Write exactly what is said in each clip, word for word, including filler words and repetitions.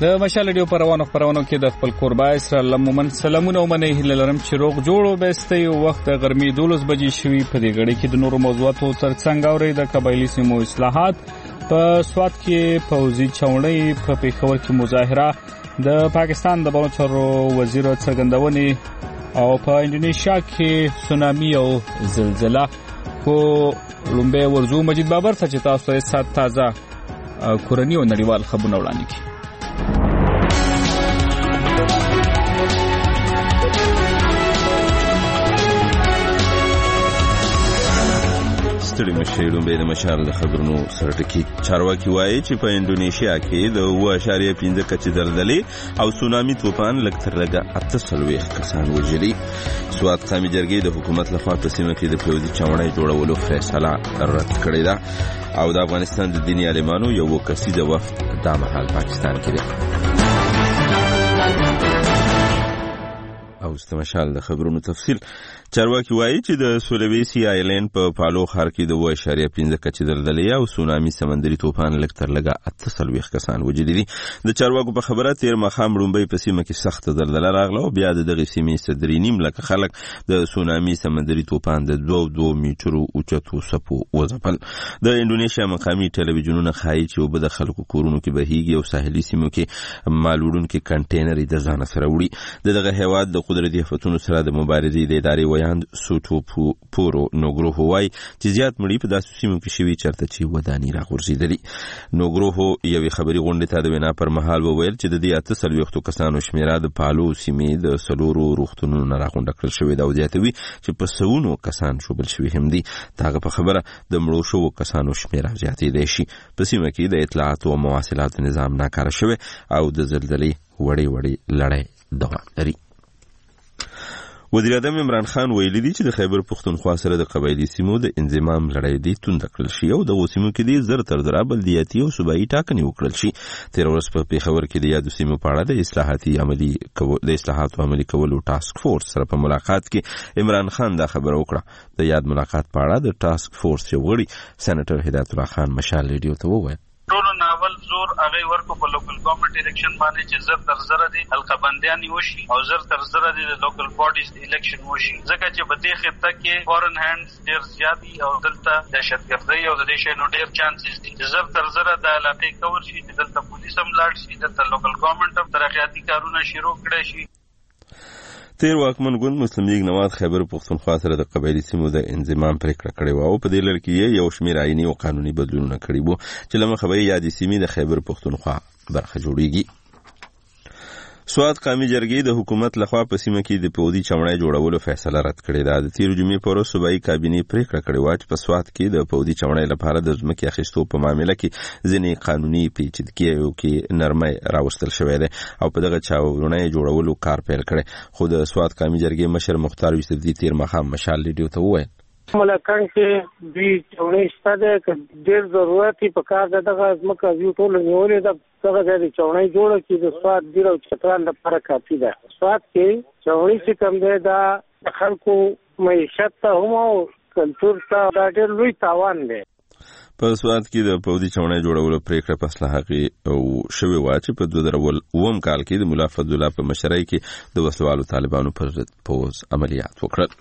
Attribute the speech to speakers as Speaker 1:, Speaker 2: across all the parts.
Speaker 1: د مشال ریډیو پروانو پروانو کې د خپل قربای سره لمومن سلامونه ومنه هله لرم چې روغ جوړو بهسته یو وخت غرمې دولس بجې شوي په دې غړي کې د نورو موضوعاتو ترڅنګ اوري د قبایلی سیمو اصلاحات په سوات کې پوځي چاونۍ په پیښور کې مظاهره د پاکستان د بانو چارو وزیر څرګندونې او په انډونیشیا کې سونامي او زلزلہ کو لومبه ورزو مجید بابر ته چې تاسو یې سات تازه کورنی او نړیوال خبرونه وړاندې کړي.
Speaker 2: ستړي مشهیرون به د مشال د خبرونو سرټکی چارواکي وایي چې په انډونیشیا کې د اوه اعشاریه پنځه کچې زلزلې او سونامي طوفان لږ تر لږه اته څلوېښت کسان وژلي. سوات قومي جرګې د حکومت لخوا په سیمه کې د پوځي چاونۍ جوړولو فیصله رد کړې ده او د افغانستان د دیني عالمانو یو کسیزه وفد دا مهال پاکستان کې دی. او استمشال د خبرونو تفصیل چارواکي وایي چې د سولویسي آیلند په پالو ښار کې د اوه اعشاریه پنځه کچې زلزلې او سونامي سمندري طوفان لږ تر لږه اته څلوېښت کسان وژلي دي. د چارواکو په خبره تیر ماښام لومبۍ په سیمه کې سخته زلزله راغله او بیا د دغې سیمې څخه درې نیم لکه خلک د سونامي سمندري طوفان د دوه دوه میټرو اوچتو څپو وځپل. د انډونیشیا مقامي ټلویزیونونه ښایي چې اوبه د خلکو کورونو کې بهیږي او ساحلي سیمو کې مال وړونکي کنټینر یې د ځانه سره وړي. د دغه هېواد د قدرتي آفتونو سره د مبارزې د ادارې ویاند سوټو پورو نوګروهو وایي چې زیات مړي په داسې سیمو کې شوي چېرته چې ودانۍ راغورځېدلي. نوګروهو یوې خبري غونډې ته د وینا پر مهال وویل چې د دې اته څلوېښتو کسانو شمېره د پالو سیمې د څلورو روغتونونو نه راغونډه کړل شوې ده او زیاتوي چې په سوونو کسان ژوبل شوي هم دي. د هغه په خبره د مړو شوو کسانو شمېره زیاتېدی شي. په سیمه کې د اطلاعاتو او مواصلاتو نظام ناکاره شوی او د زلزلې وړې وړې لړۍ دوام لري. وزیر اعظم عمران خان ویلي دي چې د خیبر پښتونخوا سره د قبایلی سیمو د انضمام لړۍ دې تونده کړل شي او دغو سیمو کې دې زر تر زره بلدیاتي او صوبایي ټاکنې وکړل شي. تېره ورځ په پېښور کې د یادو سیمو په اړه د اصلاحاتي عملي د اصلاحاتو عملي کولو ټاسک فورس سره په ملاقات کې عمران خان دا خبره وکړه. د یاد ملاقات په اړه د ټاسک فورس یو غړي سېنیټر هدایت الله خان مشال ریډیو ته وویل
Speaker 3: ټولو ناول زور هغه ورکو په لوکل ګورنمنت الیکشن باندې چې زر تر زره دي حلقه بندیان وشي او زر تر زره دي د لوکل باډیز الیکشن وشي ځکه چې په دې خطه کې فورن هاندز ډېر زیات دي او دلته دهشتګردۍ او د دې شیانو ډېر چانسز دي چې زر تر زره د علاقې کور شي چې دلته پولیس هم لاړ شي دلته لوکل ګورنمنت هم ترقیاتي کارونه شروع کړي شي.
Speaker 2: تیر واکمن ګوند مسلم لیگ نواز خیبر پښتونخوا سره د قبایلی سیمو د انضمام پریکړه کړې وه او په دې لړ کې یو شمېر آئیني او قانوني بدلونونه کړي وو چې له مخه به یې یادې سیمې د خیبر پښتونخوا برخه جوړیږي. سوات قومي جرګې د حکومت لخوا په سیمه کې د پوځي چاونۍ جوړولو فیصله رد کړې ده. د تېرې جمعې په ورځ صوبایي کابینې پریکړه کړې وه چې په سوات کې د پوځي چاونۍ لپاره د ځمکې اخیستو په معامله کې ځینې قانوني پیچیدګیو کې نرمۍ راوستل شوی دی او په دغه چاونۍ جوړولو کار پیل کړی. خو د سوات قومي جرګې مشر مختار یوسفزي تېر ماښام مشال ریډیو ته وویل
Speaker 4: ملکان کې دوی چاونۍ شته ده که ډېر ضرورت یې په کار ده دغه ځمکه دوی ټوله نیولې ده دغه ځای د چاونۍ جوړه کړي د سوات ډېر او چترال لپاره کافي ده. سوات کې چاونۍ چې کوم دی دا د خلکو معیشت ته هم او کلتور ته دا ډېر لوی تاوان دی.
Speaker 2: په سوات کې د پوځي چاونۍ جوړولو پریکړه په اصلاحي او شوې وه چې په دوه زره اووم کال کې د ملا فضلالله په مشرۍ کې د وسلوالو طالبانو پر ضد پوځ عملیات وکړل.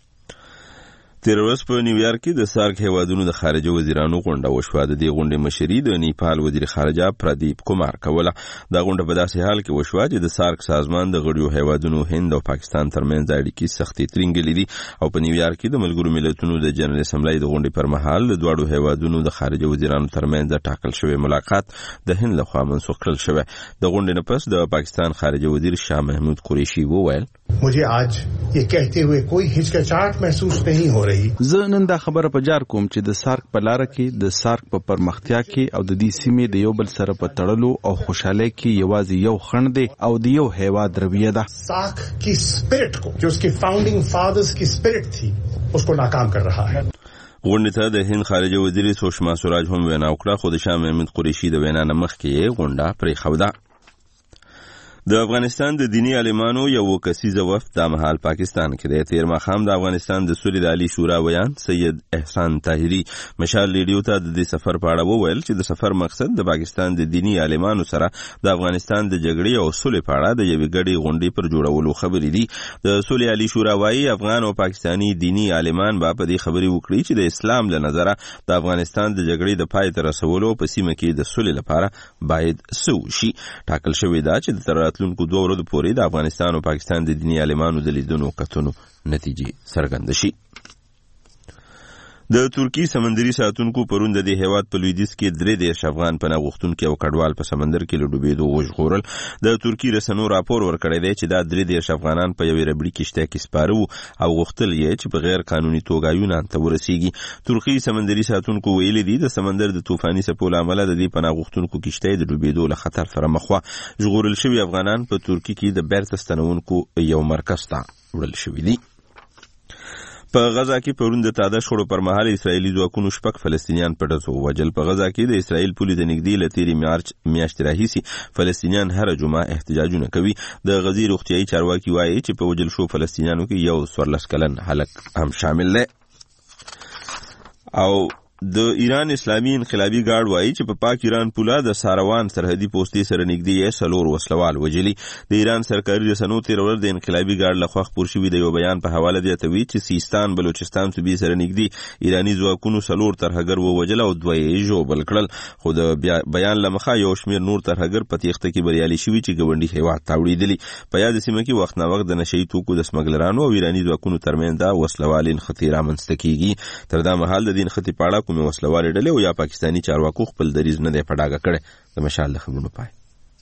Speaker 2: تېره ورځ په نیویارک کې د سارک هیوادونو د خارجه وزیرانو غونډه وشوه. د دې غونډې مشري د نیپال وزیر خارجه پردیپ کومار کوله. دا غونډه په داسې حال کې وشوه چې د سارک سازمان د غړیو هیوادونو هند او پاکستان ترمنځ اړیکې سختې ترینګلې دي او په نیویارک کې د ملګرو ملتونو د جنرال اسمبلی د غونډې پر مهال د دواړو هیوادونو د خارجه وزیرانو ترمنځ ټاکل شوی ملاقات د هند لخوا منسوخ کړل شوی. د غونډې نه پس د پاکستان خارجه وزیر شاه محمود قریشي وویل
Speaker 5: मुझे आज ये कहते हुए कोई हिचकिचाहट महसूस नहीं हो रही.
Speaker 6: زه نن دا خبره په جار کوم چې د سارک په لار کې د سارک په پرمختیا کې او د دې سیمې د یو بل سره په تړلو او خوشاله کې یوازې یو خند دی او د یو هیواد رویه ده.
Speaker 5: سارک کی سپیرټ کو جو اس کے فاؤنڈنگ فادرز کی سپیرټ تھی اس کو ناکام کر رہا ہے.
Speaker 2: غونډې ته د هند خارجه وزیر سوشما سوراج هم وینا وکړه خو د شاه محمود قریشي د وینا نه مخکې غونډه پرېښوده. د افغانستان د دینی عالمانو یو کسیزه وفد د مهال پاکستان کې د تیر ماښام د افغانستان د سولې د عالی شورا ویان سید احسان طاهری مشال ریډیو ته د سفر په اړه وویل چې د سفر مقصد د پاکستان د دینی عالمانو سره د افغانستان د جګړې او سولې په اړه د یوې ګډې غونډې پر جوړولو خبرې دي. د سولې عالی شورا وايي افغان او پاکستانی دینی عالمان به په دې خبرې وکړي چې د اسلام له نظره د افغانستان د جګړې د پای ته رسولو په سیمه کې د سولې لپاره باید څه وشي. ټاکل شوې ده چې د راتلونکو دوه ورځو پورې د افغانستان او پاکستان د دینی عالمانو د لیدنو کتنو نتیجې څرګندې شي. د ترکی سمندري ساتونکو پرون د دې هیواد په لویدیځ کې درې دېرش افغان پناه غوښتونکي او کډوال په سمندر کې له ډوبېدو وژغورل. د ترکي رسنیو راپور ورکړی دی چې دا درې دېرش افغانان په یوې ربړي کښتۍ کې سپاره وو او غوښتل یې چې په غیر قانوني توګه یونان ته ورسیږي. ترکي سمندري ساتونکو ویلي دي د سمندر د طوفاني څپو له امله د دې پناه غوښتونکو کښتۍ د ډوبېدو له خطر سره مخ وه. ژغورل شوي افغانان په ترکي کې د بیرته ستنونکو یو مرکز ته وړل شوي دي. په غزا کې پرون د تازه شخړو پر مهال اسرایلی ځواکونو شپږ فلسطینیان په ډزو ووژل. په غزا کې د اسرایل پولې د نږدې له تېرې مارچ میاشتې راهیسې فلسطینیان هره جمعه احتجاجونه کوي. د غزې روغتیایي چارواکي وایي چې په وژل شو فلسطینیانو کې یو څوارلس کلن هلک هم شامل دی. او د ایران اسلامي انقلابي ګارد وایي چې په پاک ایران پوله د ساروان سرحدي پوستې سره نږدې یې څلور وسلوال وژلي. د ایران سرکاري رسنیو تېره ورځ د انقلابي ګارد لخوا خپور شوي د یو بیان په حواله زیاتوي چې سیستان بلوچستان صوبې سره نږدې ایراني ځواکونو څلور ترهګر ووژل او دوه یې ژوبل کړل. خو د بیان له مخه یو شمېر نور ترهګر په تېښته کې بریالي شوي چې ګاونډي هېواد ته وړېدلي. په یاد سیمه کې وخت ناوخت د نشه یي توکو د سمګلرانو او ایراني ځواکونو ترمنځ دا وسلوالې نښتې رامنځته کېږي. تر دا مهال د دې نښتې په اړه کومې وسلوالې ډلې او یا پاکستانی چارواکو خپل دریځ نه دی په ډاګه کړی. د مشال د خبرونو پای.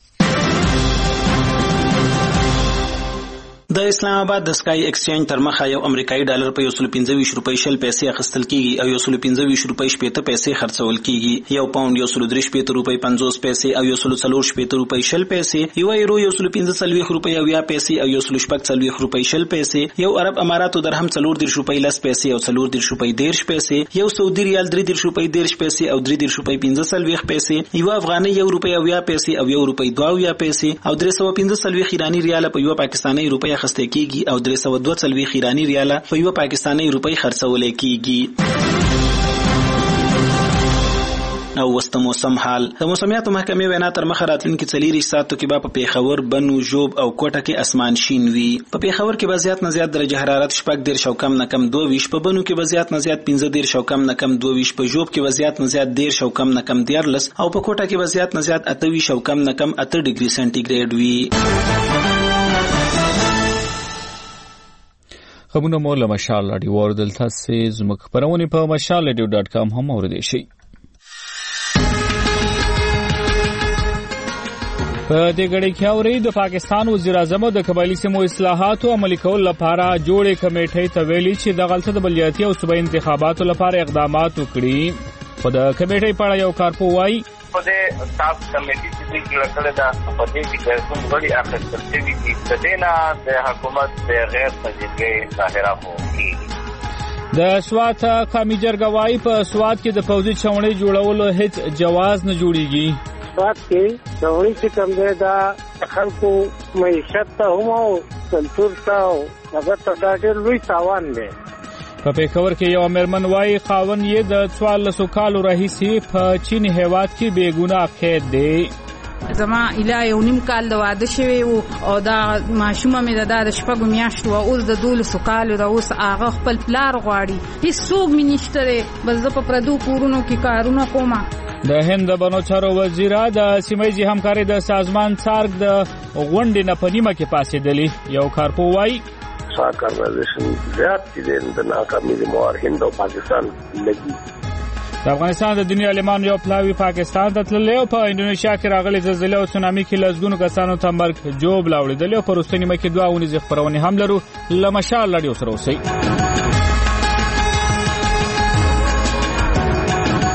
Speaker 7: د اسلام آباد د سکای ایکسچینج تر مخه یو امریکایي ډالر په یو سل پنځه ویشت روپۍ شل پیسې اخیستل کیږي او یو سل پنځه ویشت روپۍ شپېته پیسې خرڅول کیږي. یو پاوند یو سل درې شپېته روپۍ پنځوس پیسې او یو سل څلور شپېته روپۍ شل پیسې. یو یورو یو سل پنځه څلوېښت روپۍ اویا پیسې او یو سل شپږ څلوېښت روپۍ شل پیسې. یو عرب اماراتو درهم څلور دېرش روپۍ لس پیسې او څلور دېرش روپۍ دېرش پیسې. یو سعودي ریال درې دېرش روپۍ دېرش پیسې او درې دېرش روپۍ پنځه څلوېښت پیسې. یو افغانۍ یو روپۍ اویا پیسې او یو روپۍ دوه اویا پیسې او درې سوه پنځه څلوېښت ایراني ریاله په یو پاکستاني روپۍ اخیستل کیږي او درې سوه دوه څلوېښت ایراني ریاله په یو پاکستاني روپۍ خرڅول کیږي. او وسط موسم حال. د موسمیاتو محکمې وینا تر مخه راتلونکي څلېرویشت ساعتو کې به په پیښور، بنو، ژوب او کوټه کې اسمان شین وي. په پیښور کې به زیات نه زیات درجه حرارت شپږ دېرش او کم نه کم دوه ویشت، په بنو کې به زیات نه زیات پنځه دېرش او کم نه کم دوه ویشت، په ژوب کې به زیات نه زیات دېرش او کم نه کم دیارلس او په کوټه کې به زیات نه زیات اته ویشت او کم نه کم اته ډیګري سنټیګریډ وي.
Speaker 1: خبرونه مو له مشال رادیو اوریدل تاسو زموږ خبرونه په مشال رادیو ډاټ کام هم اوریدئ شئ. په دې غړي کې اوري د پاکستان وزیر اعظم د قبایلی سیمو اصلاحاتو عملي کول لپاره جوړې کمیټې ته ویلي چې د غلطه د بلدیاتي او صوبایي انتخاباتو لپاره اقدامات وکړي. خو د کمیټې په اړه یو کارپو وایي
Speaker 8: په دې تاسو کمیټې چې جوړ کړل دا په دې کې کوم غړي اخیستل شوي دي د دې نه د حکومت د غیر تجربې ظاهره کوي.
Speaker 1: د سوات قومي جرګه وایي په سوات کې د پوځي چوڼۍ جوړولو هیڅ جواز نه جوړیږي.
Speaker 4: سوات کې چوڼۍ چې کوم دی دا خلکو معیشت ته هم او کلتور ته هغه ته دا ډېر لوی تاوان دی.
Speaker 1: په پیښور کې یو میرمن وایي خاوند یې د څوارلسو کالو راهیسې په چین هیواد کې بې ګناه قید دی.
Speaker 9: زما اله یو نیم کال د واده شوی و او دا ماشومه مې د شپږو میاشتو اوس د دولسو کالو ده. اوس هغه خپل پلار غواړي، هېڅوک مې نشته دی، بس زه په پردو کورونو کې کارونه کومه.
Speaker 1: د هند د بنو چارو وزیره د سیمهیزې همکارۍ د سازمان سارک د غونډې نه په نیمه کې پاڅېدلي. یو کارپو وایي
Speaker 10: ساک ارگنایزیشن زیاد چې د ناکامۍ د موار هند او پاکستان لګي.
Speaker 1: د افغانستان د دنیا عالمانو یو پلاوی پاکستان ته تللی او په انډونیشیا کې راغلي زلزلې او سونامي کې لسګونو کسانو ته مرګ جوب لاوړېدلي او په وروستۍ نیمه کې دوه اونیزې خپرونې هم لرو. له مشال رادیو سره اوسئ.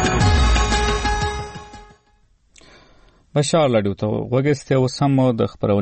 Speaker 1: مشال رادیو ته غوږ ایستی. اوس هم د خپرونې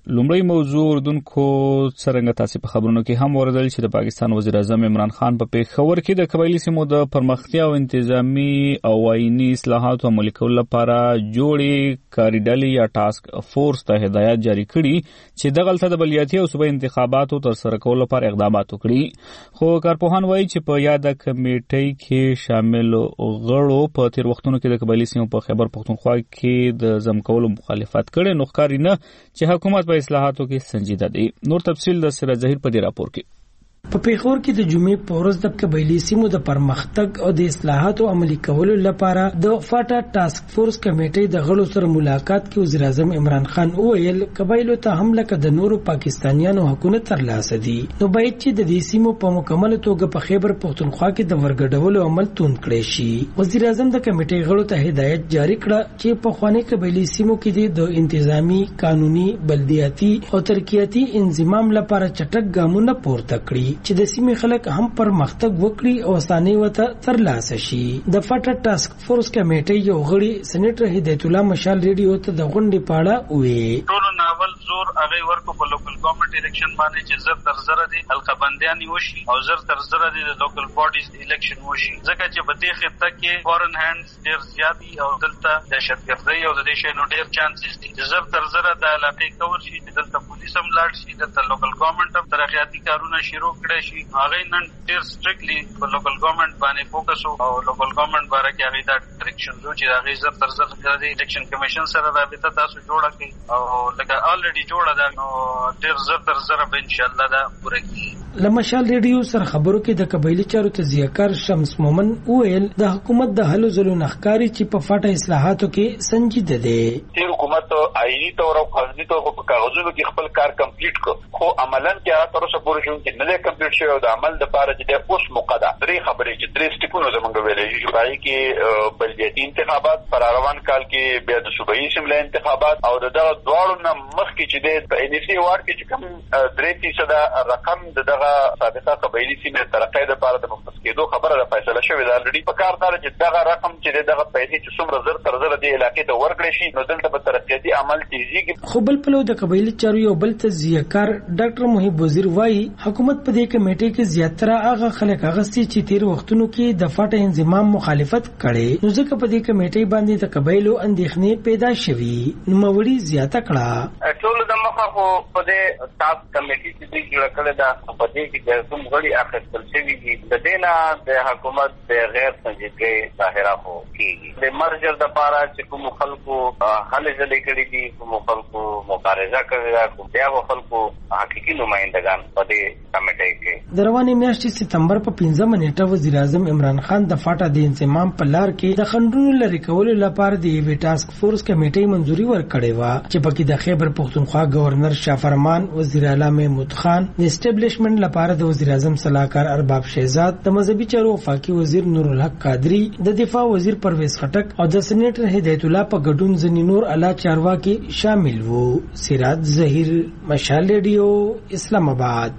Speaker 1: لومړی موضوع اردوونکو څرنګه تاسو په خبرونو کې هم وردل چې د پاکستان وزیر اعظم عمران خان په پیښور کې د قبایلی سیمو د پرمختیا او انتظامی او آئینی اصلاحاتو عملي کولو لپاره جوړې کاري ډلې یا ټاسک فورس ته هدایت جاری کړي چې دغلته د بلدیاتي او صوبایي انتخاباتو تر سره کولو لپاره اقدامات وکړي. خو کارپوهان وایي چې په یاده کمیټې کې شامل غړو په تیر وختونو کې د قبایلی سیمو په خیبر پختونخوا کې د ضم کولو مخالفت کړي، نو ښکاري نه چې حکومت په اصلاحاتو کې سنجیده دی. نور تفصیل د سراج ظهیر په دې راپور کې.
Speaker 11: په پیښور کې د جمعې په ورځ د قبایلی سیمو د پرمختګ او د اصلاحاتو عملي کولو لپاره د فاټا ټاسک فورس کمیټې د غړو سره ملاقات کې وزیر اعظم عمران خان وویل قبایلو ته هم لکه د نورو پاکستانیانو حقونه ترلاسه دي، نو باید چې د دې سیمو په مکمل توګه په خیبر پختونخوا کې د ورګډولو عمل توند کړی شي. وزیر اعظم د کمیټې غړو ته هدایت جاری کړه چې په خواني قبایلی سیمو کې د انتظامی، قانوني، بلدیاتي او ترقیاتي انضمام لپاره چټک ګامونه پورته کړي چې د سیمې خلک هم پرمختګ وکړي او اسانۍ وته ترلاسه شي. د فاټا ټاسک فورس کمیټې یو غړي سېنیټر هدایت الله مشال ریډیو ته د غونډې پاړه وې.
Speaker 3: ټول ناول زور هغه ورکو په لوکل ګورنمنت الیکشن باندې چې زر تر زر دي القبندیان وشي او زر تر زر دي د لوکل باډیز الیکشن وشي، ځکه چې په دې خطه کې فورن هاندز ډېر زیات دي او دلته دهشتګردي او د دې شی نو ډېر چانسز دي چې زر تر زر د علاقې کور شي، دلته پولیس هم لاړ شي، دلته لوکل ګورنمنت هم ترقیاتي کارونه شروع کړي شي. هغه نن ډېر سټریکټلی په لوکل ګورنمنت باندې فوکس او لوکل ګورنمنت باندې کې هغه دا ډایرکشن جو چې هغه زر تر زر د الیکشن کمیشن سره رابطه تاسو جوړه کړئ او لکه الریډي جوړه ده، نو ډېر زر تر زر به ان شاء الله دا پوره کیږي.
Speaker 11: لمشال ریډیو سره خبرو کې د قبایلی چارو تزیهکار شمس مومن وویل د حکومت د هلو ځلو نخکاری چې په فاټا اصلاحاتو کې سنجیده دی.
Speaker 12: تیر حکومت آئینی طور او قانوني طور په کاغذونو کې خپل کار کمپلیټ کړ، خو عملاً کې هغه تر اوسه پورې شون کې نه دی کمپلیټ شوی او د عمل لپاره چې د اوس موقع ده. درې خبرې چې درې سټیپونه زمونږ ویلې چې پای کې بلدیاتي انتخابات، پر روان کال کې بیا د صوبایي اسمبلی انتخابات او دغه دواړو نه مخکې چې د ان سی وارډ کې چې کوم درې فیصده رقم د دغه سابقه قبایلی سیمې ترقۍ لپاره د مختص کېدو خبره ده فیصله شوې ده. الریډي په کار ده چې دغه رقم چې دغه پیسې چې څومره زر تر زر د علاقې ته ورکړي شي، نو دلته به ترقیاتي عمل تیزیږي.
Speaker 11: خو بل پلو د قبایلی چارو یو بل تزیهکار ډاکټر محب وزیر وایي حکومت په دې کمیټې کې زیاتره هغه خلک اغستي چې تیر وختونو کې د فاټا انضمام مخالفت کړي، نو ځکه په دې کمیټې باندې د قبایلو اندېښنې پیدا شوي، نو موري زیاته کړه.
Speaker 8: ټول د مخه خو په دې ټاسک کمیټې چې جوړ کړل دا په دې کې کوم غړي اخیستل شوي دي، د دې نه د حکومت د غیر سنجیدګۍ ظاهره خو کېږي. د مرجر د پاره چې کوم خلکو هلې ځلې کړي دي، کوم خلکو مبارزه کړې ده، کوم بیا خلکو حقیقي نمائندگان په دې کمیټې کې.
Speaker 11: د روانې میاشتې سپتمبر په پنځمه نیټه وزیر اعظم عمران خان د فاټا د انضمام په لار کې د خنډونو لرې کولو لپاره د یوې ټاسک فورس کمیټې منځوري ورکړې وه چې پکې د خیبر پختونخوا گورنر شاه فرمان، وزیر اعلی محمود خان، د اسټابلیشمنت لپاره د وزیر اعظم صلاحکار ارباب شهزاد، د مذهبي چارو وفاقي وزیر نور الحق قادری، د دفاع وزیر پرویز خټک او د سېنیټر هدایت الله په ګډون ځینې نور اعلی چارواکي شامل وو. سراج ظهیر، مشال ریډیو، اسلام آباد.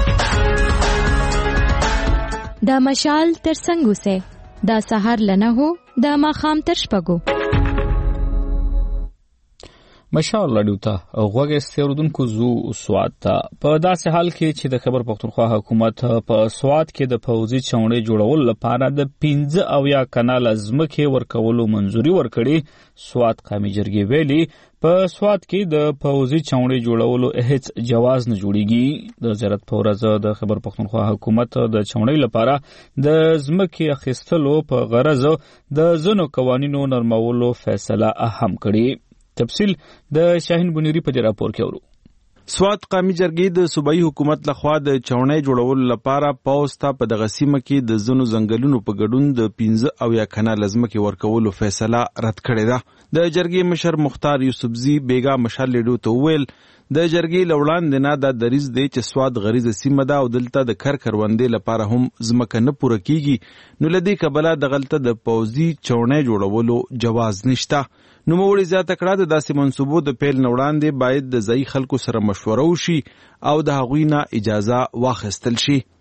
Speaker 13: دا مشال تر څنګه وسه دا سحر لنه هو دا ماخام تر شپږو.
Speaker 1: مشال لډیو ته غوږ استوردونکو زو سواد ته په داسې حال کې چې د خیبر پختونخوا حکومت په سواد کې د فوزي چونړې جوړول لپاره د پنځه او یا کانال ځمکې ورکولو منځوري ورکړي. سواد قومي جرګې ویلي په سواد کې د فوزي چونړې جوړولو هیڅ جواز نه جوړیږي. د زیارت په ورځ د خیبر پختونخوا حکومت د چونړې لپاره د ځمکې اخیستلو په غرض د ځینو قوانینو نرمولو فیصله هم کړې. تفصیل د شاهین بنيري په راپور کې ورو.
Speaker 6: سواد قومي جرګې د صوبایي حکومت لخوا د چونړې جوړولو لپاره پوسټه په دغه سیمه کې د زنو ځنګلونو په ګډون د پنځه او یا کانال ځمکې ورکولو فیصله رد کړې ده. د جرګې مشر مختار یوسفزي بیګا مشال لیډو ته ویل د جرګې لوړاندې نه دا دریز دی چې سواد غریزه سیمه ده او دلته د کر کروندې لپاره هم ځمکه نه پوره کیږي، نو لدې کبله دغلته د پوزي چونړې جوړولو جواز نشته. نو موړي زیاته کړه د داسې منصوبو د پیل نوړاندې باید د ځای خلکو سره مشوره وشي او د هغوی نه اجازه واخیستل شي.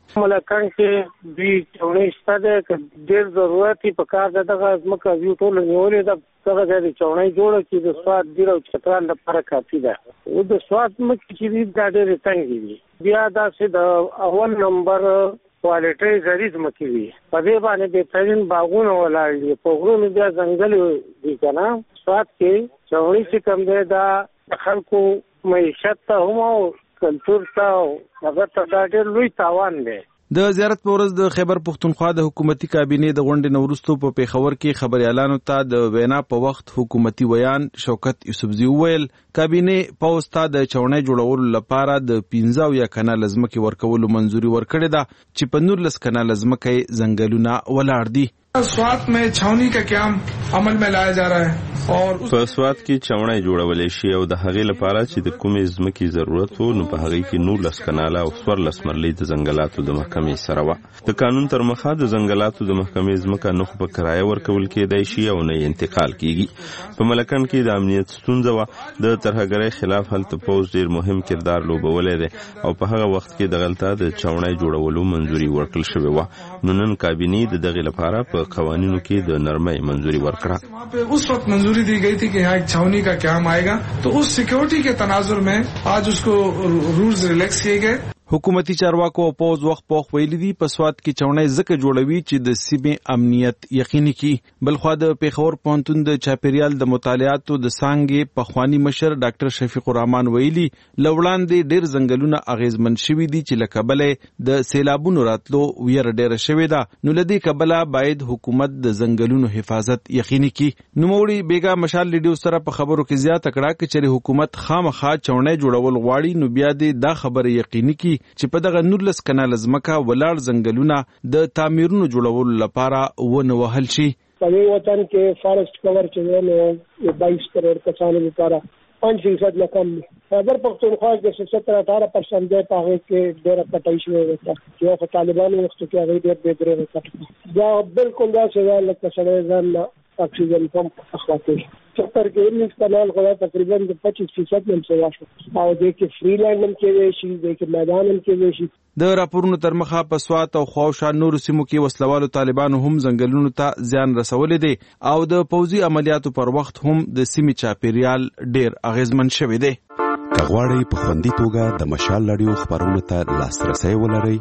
Speaker 4: ملکان کې دوی چونې شته د ډېر ضرورتي په کار دغه ځمکه یو ټول نیولې ده څنګه د چونې جوړه چې د سواد ډیر او چترال لپاره کافي ده او د سواد مکه چې د ډېر څنګه دي بیا دا چې د اول نمبر کوالټي زریز مکه وي په دې باندې د ترين باغونه ولاړ دي په غرونو بیا ځنګل دي کنه سواد کې چونې چې کوم ده دا خلکو معیشت ته هم کلچر ته هغه ته ډېر لوی تاوان دی.
Speaker 6: د زیارت په ورځ د خیبر پختونخوا د حکومتي کابینې د غونډې نه وروسته په پیښور کې خبريالانو ته د وینا په وخت حکومتي ویان شوکت یوسفزي وویل کابینې پوسټ ته د چونې جوړولو لپاره د پنځه یا کنال ځمکې ورکولو منځوري ورکړې ده چې په نورلس کنال ځمکې ځنګلونه ولاړ دي.
Speaker 14: سوات में छावनी का काम अमल में लाया जा रहा है और
Speaker 2: په سوات کې چونې جوړولې شي او د هغې لپاره چې د کومې ځمکې ضرورت وو نو په هغې کې نور لس کناله او څوار لس مرلۍ د ځنګلاتو د محکمې سره وه. د قانون تر مخه د ځنګلاتو د محکمې ځمکه نه خو په کرایه ورکول کېدای شي او نه انتقال کیږي. په ملکان کې د امنیت ستونزه وه. د ترهګرۍ خلاف هلته پوځ ډېر مهم کردار لوبولی دی او په هغه وخت کې دغلته د چونې جوړولو منځوري ورکړل شوې وه. نو نن کابینې د دغې لپاره په قوانینو کې د نرمۍ منځوري ورکړه.
Speaker 14: उस वक्त मंजूरी दी गई थी कि यहाँ एक छावनी का काम आएगा तो उस सिक्योरिटी के तनाजुर में आज उसको रूल्स रिलैक्स किए गए.
Speaker 6: حکومتي چارواکو او پوز وخت پوخ ویلي دي په سواد کې چونې زکه جوړوي چې د سیمې امنیت یقیني کی. بلخوا د پیښور پوهنتون د چاپیریال د مطالعاتو د څانګې پخوانی مشر ډاکټر شفیق الرحمن ویلي لوړاندې ډېر ځنګلونه اغیزمن شوي دي چې لکه بلې د سیلابونو راتلو ویره ډېره شوې ده. نو لدی کبله باید حکومت د ځنګلونو حفاظت یقیني کی. نوموړي بیګا مشال لیډیو سره په خبرو کې زیاته کړه چې چېرې حکومت خامخا چونې جوړول غواړي نو بیا دې دا خبره یقیني کی چې په دغه نورلس کنال ځمکه ولاړ ځنګلونه د تعمیرونو جوړولو لپاره ونه وهل شي.
Speaker 15: په وطن کې فارسټ کور چې نو بائیس کروڑ کسانو لپاره پانچ فیصد نه کم دی. خیبر پختونخوا کې ستر اٹھارہ پرسنٹ دی په هغې کې ډېره کټای شوې وه چې په طالبانو وخت کې هغې ډېر بې درې وکړه. دا بالکل داسې ده لکه سړی ځان اکسیجن پمپ اخواته ستر کې انیس کنال خدا تقریبا د پچیس فیصد هم سوا شو او د کې فری لینډ هم کېږي شي د کې میدان هم کېږي شي.
Speaker 6: د راپورونو تر مخه په سوات او خواوشا نور سیمو کې وسلوالو طالبانو هم ځنګلونو ته زیان رسولې دي او د پوځي عملیاتو پر وخت هم د سیمې چاپیریال ډېر اغیزمن شوی دی.
Speaker 16: کغواړی په خوندي توګه د مشال لړیو خبرونو ته لاسرسي ولرئ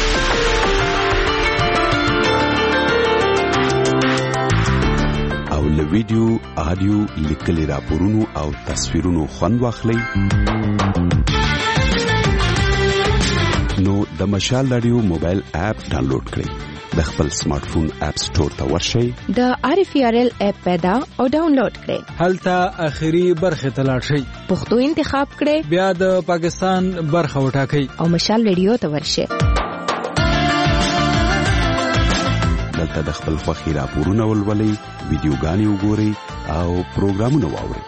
Speaker 16: او له ویډیو آډیو لیکلي راپورونو او تصویرونو خوند واخلئ نو د مشال رادیو موبایل اپ ډاونلوډ کړئ. د خپل سمارټ فون اپ سٹور ته ورشئ
Speaker 17: د آر اف ار ال اپ پیدا او ډاونلوډ کړئ.
Speaker 18: هلته اخري برخه ته لاړ شئ
Speaker 17: پښتو انتخاب کړئ
Speaker 18: بیا د پاکستان برخه وټاکئ
Speaker 17: او مشال رادیو ته ورشئ.
Speaker 16: دلته د خپل خوښي راپورونه ولولئ ویډیوګانې وګورئ او پروګرامونه واورئ.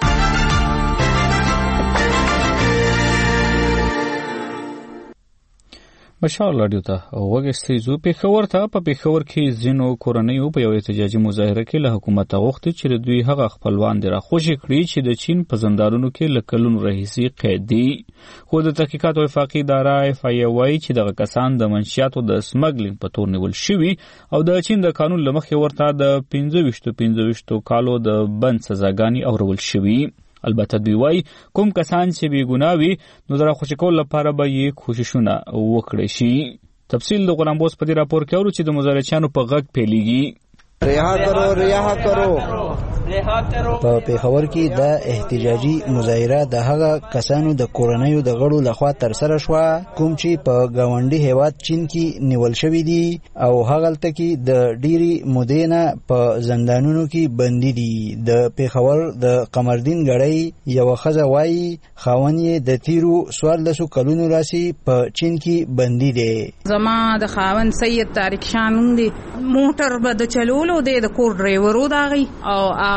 Speaker 1: مشال رادیو ته وګورئ زو پیښور ته په پیښور کې ځینو کورنیو په یو احتجاجي مظاهره کې له حکومت غوښتي چې دوی هغه خپلوان دي راخوشي کړي چې د چین په زندانونو کې لکلون رئیسي قیدي. خو د تحقیقات وفاقي اداره اف ای وايي چې دغه کسان د منشیاتو د سمګلینګ په تور نیول شوي او د چین د قانون له مخې ورته د پنځه ویشتو پنځه ویشتو کالو د بند سزاګانې اورول شوي. البته دوی وایي کوم کسان چې بې ګناه وي نو د راخوشي کولو لپاره به یې کوښښونه وکړی شي. تفصیل د غلام بوس په دې راپور کې اورو چې د مظاهرچیانو په غږ پیلیږي
Speaker 19: رها کرو رها کرو. په پیښور کې د احتجاجي مظاهره د هغه کسانو د کورنیو د غړو لخوا تر سره شوه کوم چې په ګاونډي هیواد چین کې نیول شوي دي او هغلته کې د ډېرې مودې نه په زندانونو کې بندي دي. د پیښور د قمردین ګړی یوه ښځه وایي خاوند یې د تیرو څوارلسو کلونو راسي په چین کې بندي دی.
Speaker 9: زما د خاوند سید طارق شاه نوم دی موټر به د چلولو دی د کور ډرایورو داغي او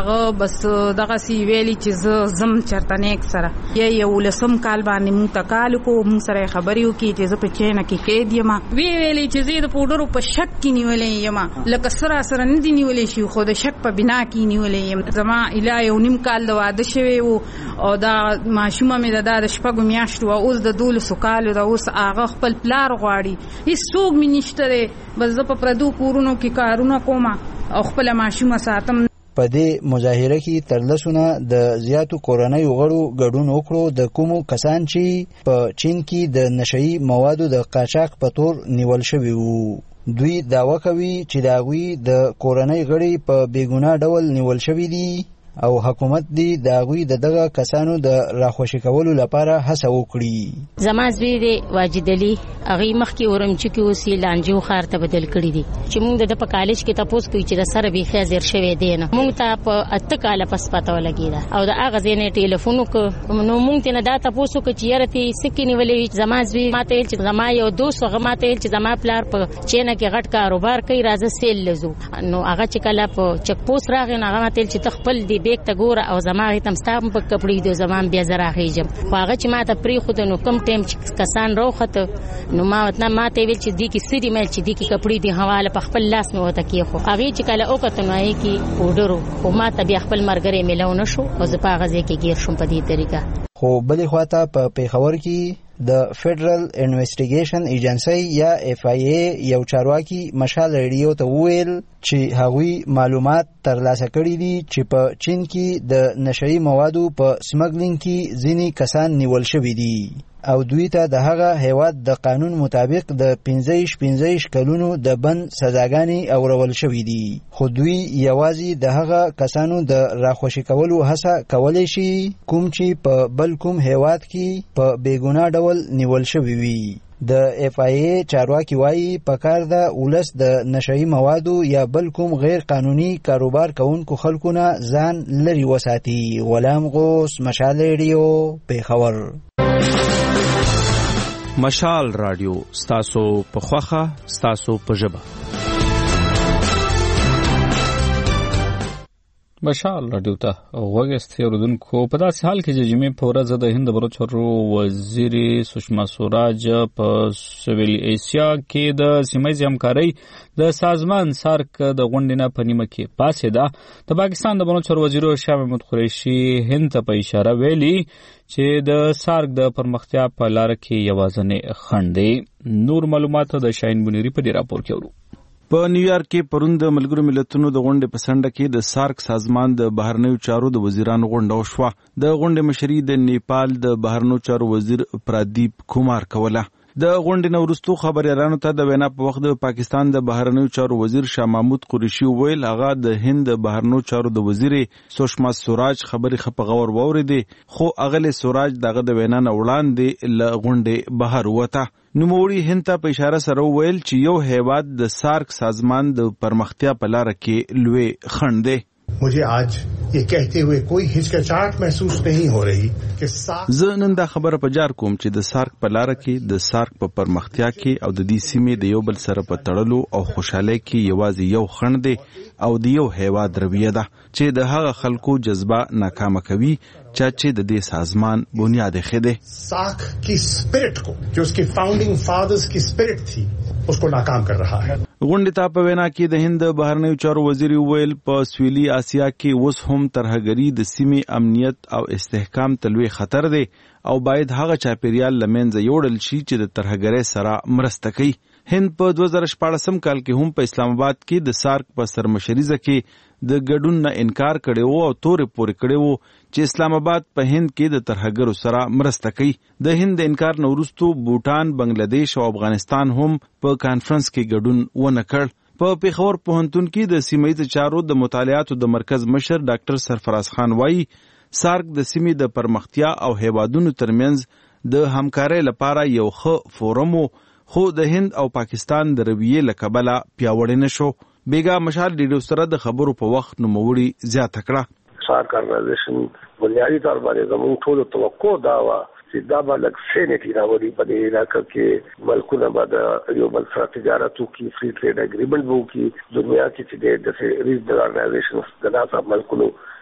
Speaker 9: هغه بس دغه سی ویلي چې زم چرته نیک سره یا یو لسم کال باندې مونږ ته کال کو مونږ سره خبرې وکړي چې زه په چینه کې قید یم وی ویلي چې زه د پوډرو په شک کې نیولې یم لکه سره سره نه دی نیولې شي خو د شک په بنا کې نیولې یم زما اله یو نیم کال د واده شوی وو او دا ماشومه مې د شپږو میاشتو اوس د دولسو کالو د اوس هغه خپل پلار غواړي هیڅ څوک مې نشته دی بس زه په پردو کورونو کې کارونه کوم او خپل ماشومه ساتم.
Speaker 19: په دې مظاهره کې تر لسونه د زیاتو کورنیو غړو ګډون وکړو د کومو کسان چې په چین کې د نشئی موادو د قاچاق په تور نیول شوي وو. دوی دعوه کوي چې د هغوی د کورنۍ غړي په بېګناه ډول نیول شوي دي او حکومت دی د هغوی د دغه کسانو د راخوشي کولو لپاره هڅه وکړي.
Speaker 20: زما زوی دی واجد علي هغې مخکې ورمچي کې اوس یې لانجو ښار ته بدل کړي دي چې موږ د ده په کالج کې تپوس کوي چې د سره بیخي زیر شوی دی نه موږ ته په اته کاله پس پته ولګېده او د هغه ځای نه یې ټلیفون وکړو نو موږ ترې نه دا تپوس وکړو چې یاره ته یې څه کې نیولې وي. زما زوی ما ته ویل چې زما یو دوست هغه ما ته ویل چې زما پلار په چینه کې غټ کاروبار کوي راځه سیل لزو نو هغه چې کله په چک پوسټ راغی نو هغه ما ته ویل چې ته خپل دې بیگ ته ګوره او زما هغې ته هم ستا هم په کپړې دي زما هم بیا زه راخېږم خو هغه چې ما ته پرېښوده نو کوم ټایم چې کسان راوخته نو ما ورته ما ته یې ویل چې دې کې څه دي مې چې دې کې کپړې دي حواله په خپل لاس مې ورته کېښو هغې چې کله وکتل نو هغې کې پوډر و خو ما ته بیا خپل ملګری میلاو نه شو او زه په هغه ځای کې ګیر شوم په دې طریقه.
Speaker 19: خو بلې خواته په پیښور کې د فیډرل انویسټیګیشن ایجنسی یا اف آی ای یو چارواکي مشال ریډیو ته وویل چې هغوی معلومات ترلاسه کړي دي چې په چین کې د نشئی موادو په سمګلینګ کې ځینې کسان نیول شوي دي او دوی ته د هغه هیواد د قانون مطابق د پنځه پنځه کلونو د بند سزاګانې اورول شوي دي خو دوی یوازې د هغه کسانو د راخوشي کولو هڅه کولی شي کوم چې په بل کوم هیواد کې په بېګناه ډول نیول شوي وي. د اف آی ای چارواکي وایي پکار ده ولس د نشئی موادو یا بل کوم غیر قانوني کاروبار کوونکو خلکو نه ځان لرې وساتي. غلام غوث مشال ریډیو پیښور.
Speaker 6: مشال رادیو ستاسو په خوخه ستاسو په ژبه.
Speaker 1: مشال رادیو ته وګورئ اوردونکو په داسې حال کې چې جمعې په ورځ د هند بلوچ وزیر سشما سوراج په سویل ایشیا کې د سیمه‌ییزې همکارۍ د سازمان سارک د غونډې نه په نیمه کې پاسېده. د پاکستان د بلوچ وزیر شاه محمود قریشي هند ته په اشاره ویلي چې د سارک د پرمختیا په لار کې یوازینی خنډ دی. نور معلومات د شاهین بنيري په دې راپور کې اورو.
Speaker 6: په نیویارک کې پرون د ملګرو ملتونو د غونډې په څنډه کې د سارک سازمان د بهرنیو چارو د وزیرانو غونډه وشوه. د غونډې مشري د نیپال د بهرنیو چارو وزیر پرادیپ کومار کوله. د غونډې نه وروسته خبريالانو ته د وینا په وخت د پاکستان د بهرنیو چارو وزیر شاه محمود قریشي وویل هغه د هند د بهرنیو چارو د وزیر سشما سوراج خبرې خپ غور ووریدې خو اغله سوراج دغه د وینا نه وړاندې ل غونډې بهر وته. نوموړي هند ته په اشاره سره وویل چې یو هیواد د سارک سازمان د پرمختیا په لار کې لوی خنډ دی.
Speaker 5: मुझे आज ये कहते हुए कोई हिचकिचाहट महसूस नहीं हो रही कि
Speaker 6: زه نن دا خبره په جار کوم چې د سارک په لار کې د سارک په پرمختیا کې او د دې سیمې د یو بل سره په تړلو او خوشحالۍ کې یوازې یو خنډ دی او د یو هیواد رویه ده چې د هغه خلکو جذبه ناکامه کوي چا چې د دې سازمان بنیاد خېده.
Speaker 5: سارک کی سپیرټ کو جو اس کے فاؤنڈنگ فادرز کی سپیرټ تھی اس کو ناکام کر رہا ہے.
Speaker 6: غونډې ته په وینا کې د هند بهرنیو چارو وزیر ویل په سویلي اسیا کې اوس هم ترهګری د سیمې امنیت او استحکام ته لوی خطر دی او باید هغه چاپیریال لمنځه یوړل شي چې د ترهګری سره مرسته کوي. هند په دوه زره شپاړسم کال کې هم په اسلام آباد کې د سارک په سرمشریزه کې د ګډون نه انکار کړي وو او تورې پورې کړي وو چې اسلام آباد په هند کې د ترهګرو سره مرسته کوي. د هند د انکار نه وروسته بوټان، بنگلاديش او افغانستان هم په کانفرنس کې ګډون ونه کړ. په پیښور پوهنتون کې د سیمه‌ییز چارو د مطالعاتو د مرکز مشر ډاکټر سرفراز خان وایي سارک د سیمې د پرمختیا او هیوادونو ترمنځ د همکارۍ لپاره یو ښه فورم وو خو د هند او پاکستان د رویې له کبله پیاوړی نشو. بیګا مشال ډیډو سره د خبرو په وخت نوموړي زیاته کړه.
Speaker 10: سارک ارګنایزیشن بنیادی طور باندې زموږ ټولو توقع دا وه چې دا به لږ سینټي راوړي په دې علاقه کې ملکونه به د یو بل سره تجارت وکړي، فری ټریډ اګریمنټ به وکړي. دنیا کې چې د داسې ریجنل ارګنایزیشنز د داسې ملکونو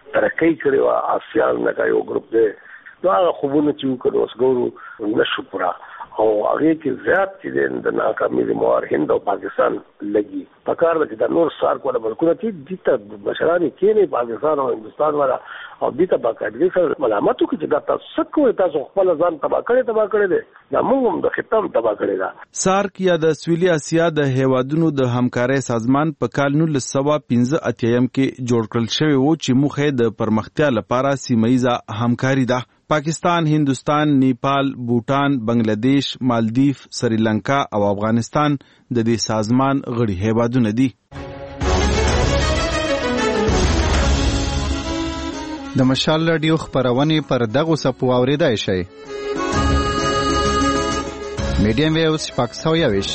Speaker 10: ترقی کړې وه آسیان نه یو ګروپ دی نو هغه خوبونه چې وکړو اوس ګورو نشو پوره او هغه کې زیات چې د ناکامۍ د موار هند او پاکستان لګي پکار د د نور سار کوله ملکونه چې د ته بشراني کې نه پاکستان او هندستان والا او د ته باقاعده سره ملامتو کې چې دا تاسو کوی تاسو خپل ځان تبا کړی تبا کړی دی دا موږ هم د ختم تبا کړی دا
Speaker 6: سارک یا د سویلي اسیا د هیوادونو د همکارۍ سازمان په کال نولس سوه پنځه اتیا کې جوړ کړل شوی و چې موخه د پرمختیا لپاره سیمه‌ایزه همکاري ده. پاکستان، هندوستان، نیپال، بوټان، بنگلاديش، مالدیف، سریلانکا او افغانستان د دې سازمان غړي هیوادونه دي.
Speaker 21: د مشال رادیو خبرونه پر دغه سپو اوریدای شي. میډیم ویوز شپږ سوه یویش،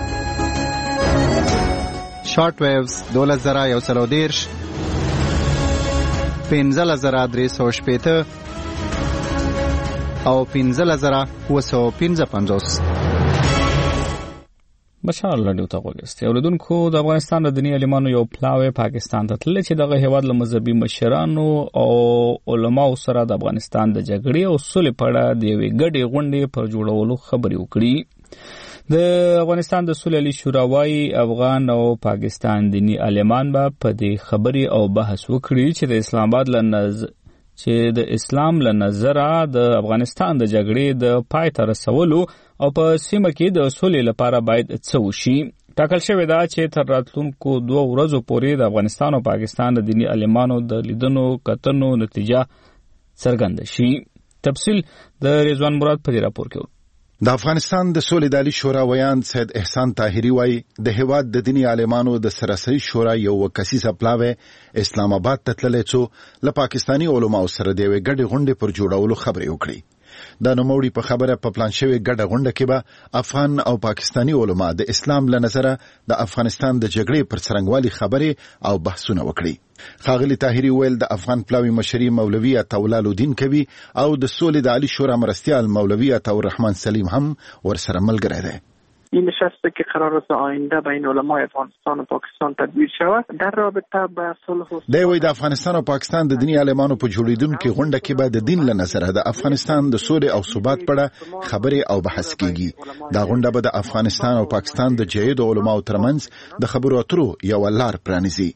Speaker 21: شارټ ویوز دولس زره یو سل او دېرش، پنځلس زره درې سوه شپېته او پنځلس زره اووه سوه پنځه پنځوس.
Speaker 1: مشال رادیو ته وګورئ. اوریدونکو د افغانستان د دیني عالمانو یو پلاوی پاکستان ته تللی چې دغه هیواد له مذهبي مشرانو او علماو سره د افغانستان د جګړې او سولې په اړه د یوې ګډې غونډې پر جوړولو خبرې وکړي. د افغانستان د سولې عالي شورا وايي افغان او پاکستان دیني عالمان به په دې خبرې او بحث وکړي چې د اسلام آباد له چې د اسلام له نظره د افغانستان د جګړې د پای ته رسولو او په سیمه کې د سولې لپاره باید څه وشي. ټاکل شوې ده چې تر راتلونکو دوه ورځو پورې د افغانستان او پاکستان د دیني عالمانو د لیدنو کتنو نتیجه څرګنده شي. تفصیل د رضوان مراد په دې راپور کې.
Speaker 22: د افغانستان د سولې د عالي شورا ویان سید احسان طاهری وایي د هیواد د دیني عالمانو د سراسري شورا یو کسیزه پلاوی اسلام آباد ته تللی څو له پاکستاني علماو سره د یوې ګډې غونډې پر جوړولو خبرې وکړي. د نوموړي په خبره په پلان شوې ګډه غونډه کې به افغان او پاکستاني علما د اسلام له نظره د افغانستان د جګړې پر څرنګوالي خبرې او بحثونه وکړي. ښاغلي طاهري ویل د افغان پلاوی مشري مولوي عطاالله الدین کوي او د سولې د عالي شورا مرستیال مولوي عطاالرحمن سلیم هم ورسره ملګری دی.
Speaker 23: این نشستی که قرار است آینده بین علمای افغانستان و پاکستان تدبیر شود در رابطه با صلح
Speaker 22: دی وایي د افغانستان او پاکستان د دیني عالمانو په جوړیدونکو غونډه کې به د دین له نظره د افغانستان د سولې او ثبات په اړه خبرې او بحث کیږي. دا غونډه به د افغانستان او پاکستان د جید علماو ترمنځ د خبرو اترو یو لار پرانیزي.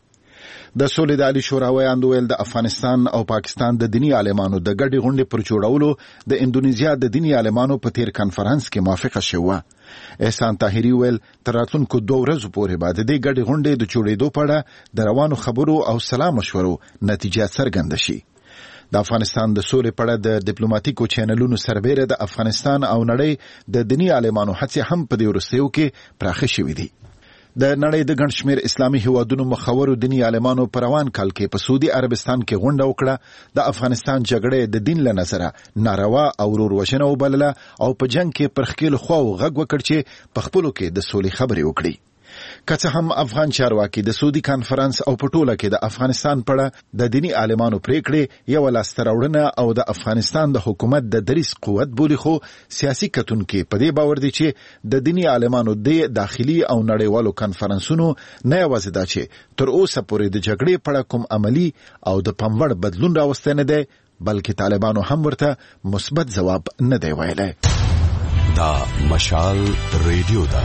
Speaker 22: د سولې د عالي شورا ویاند ویل د افغانستان او پاکستان د دیني عالمانو د ګډې غونډې پر جوړولو د اندونیزیا د دیني عالمانو په تیر کانفرنس کې موافقه شوه. احسان طاهري ویل تر راتلونکو دوه ورځو پورې به د دې ګډې غونډې د جوړېدو په اړه د روانو خبرو او سلا مشورو نتیجه څرګنده شي. د افغانستان د سولې په اړه د ډیپلوماټیکو چینلونو سربېره د افغانستان او نړۍ د دیني عالمانو هڅې هم په دې وروستیو کې پراخه شوې دي. د نړۍ د ګڼ شمېر اسلامي هیوادونو مخورو دیني عالمانو په روان کال کې په سعودي عربستان کې غونډه وکړه. د افغانستان جګړې د دین له نظره ناروا او ورور وژنه وبلله او په جنگ کې پر ښکېلو خواو غږ وکړ چې په خپلو کې د سولې خبرې وکړي. که څه هم افغان چارواکي د سعودي کانفرنس او په ټوله کې د افغانستان په اړه د دیني عالمانو پریکړې یوه لاسته راوړنه او د افغانستان د حکومت د دریځ قوت بولي، خو سیاسي کتونکي په دې باور دي چې د دیني عالمانو د داخلي او نړیوالو کانفرنسونو نه یوازې دا چې تر اوسه پورې د جګړې په اړه کوم عملي او د پاموړ بدلون راوستی نه دی، بلکې طالبانو هم ورته مثبت ځواب نه دی ویلی.
Speaker 16: دا مشال ریډیو ده.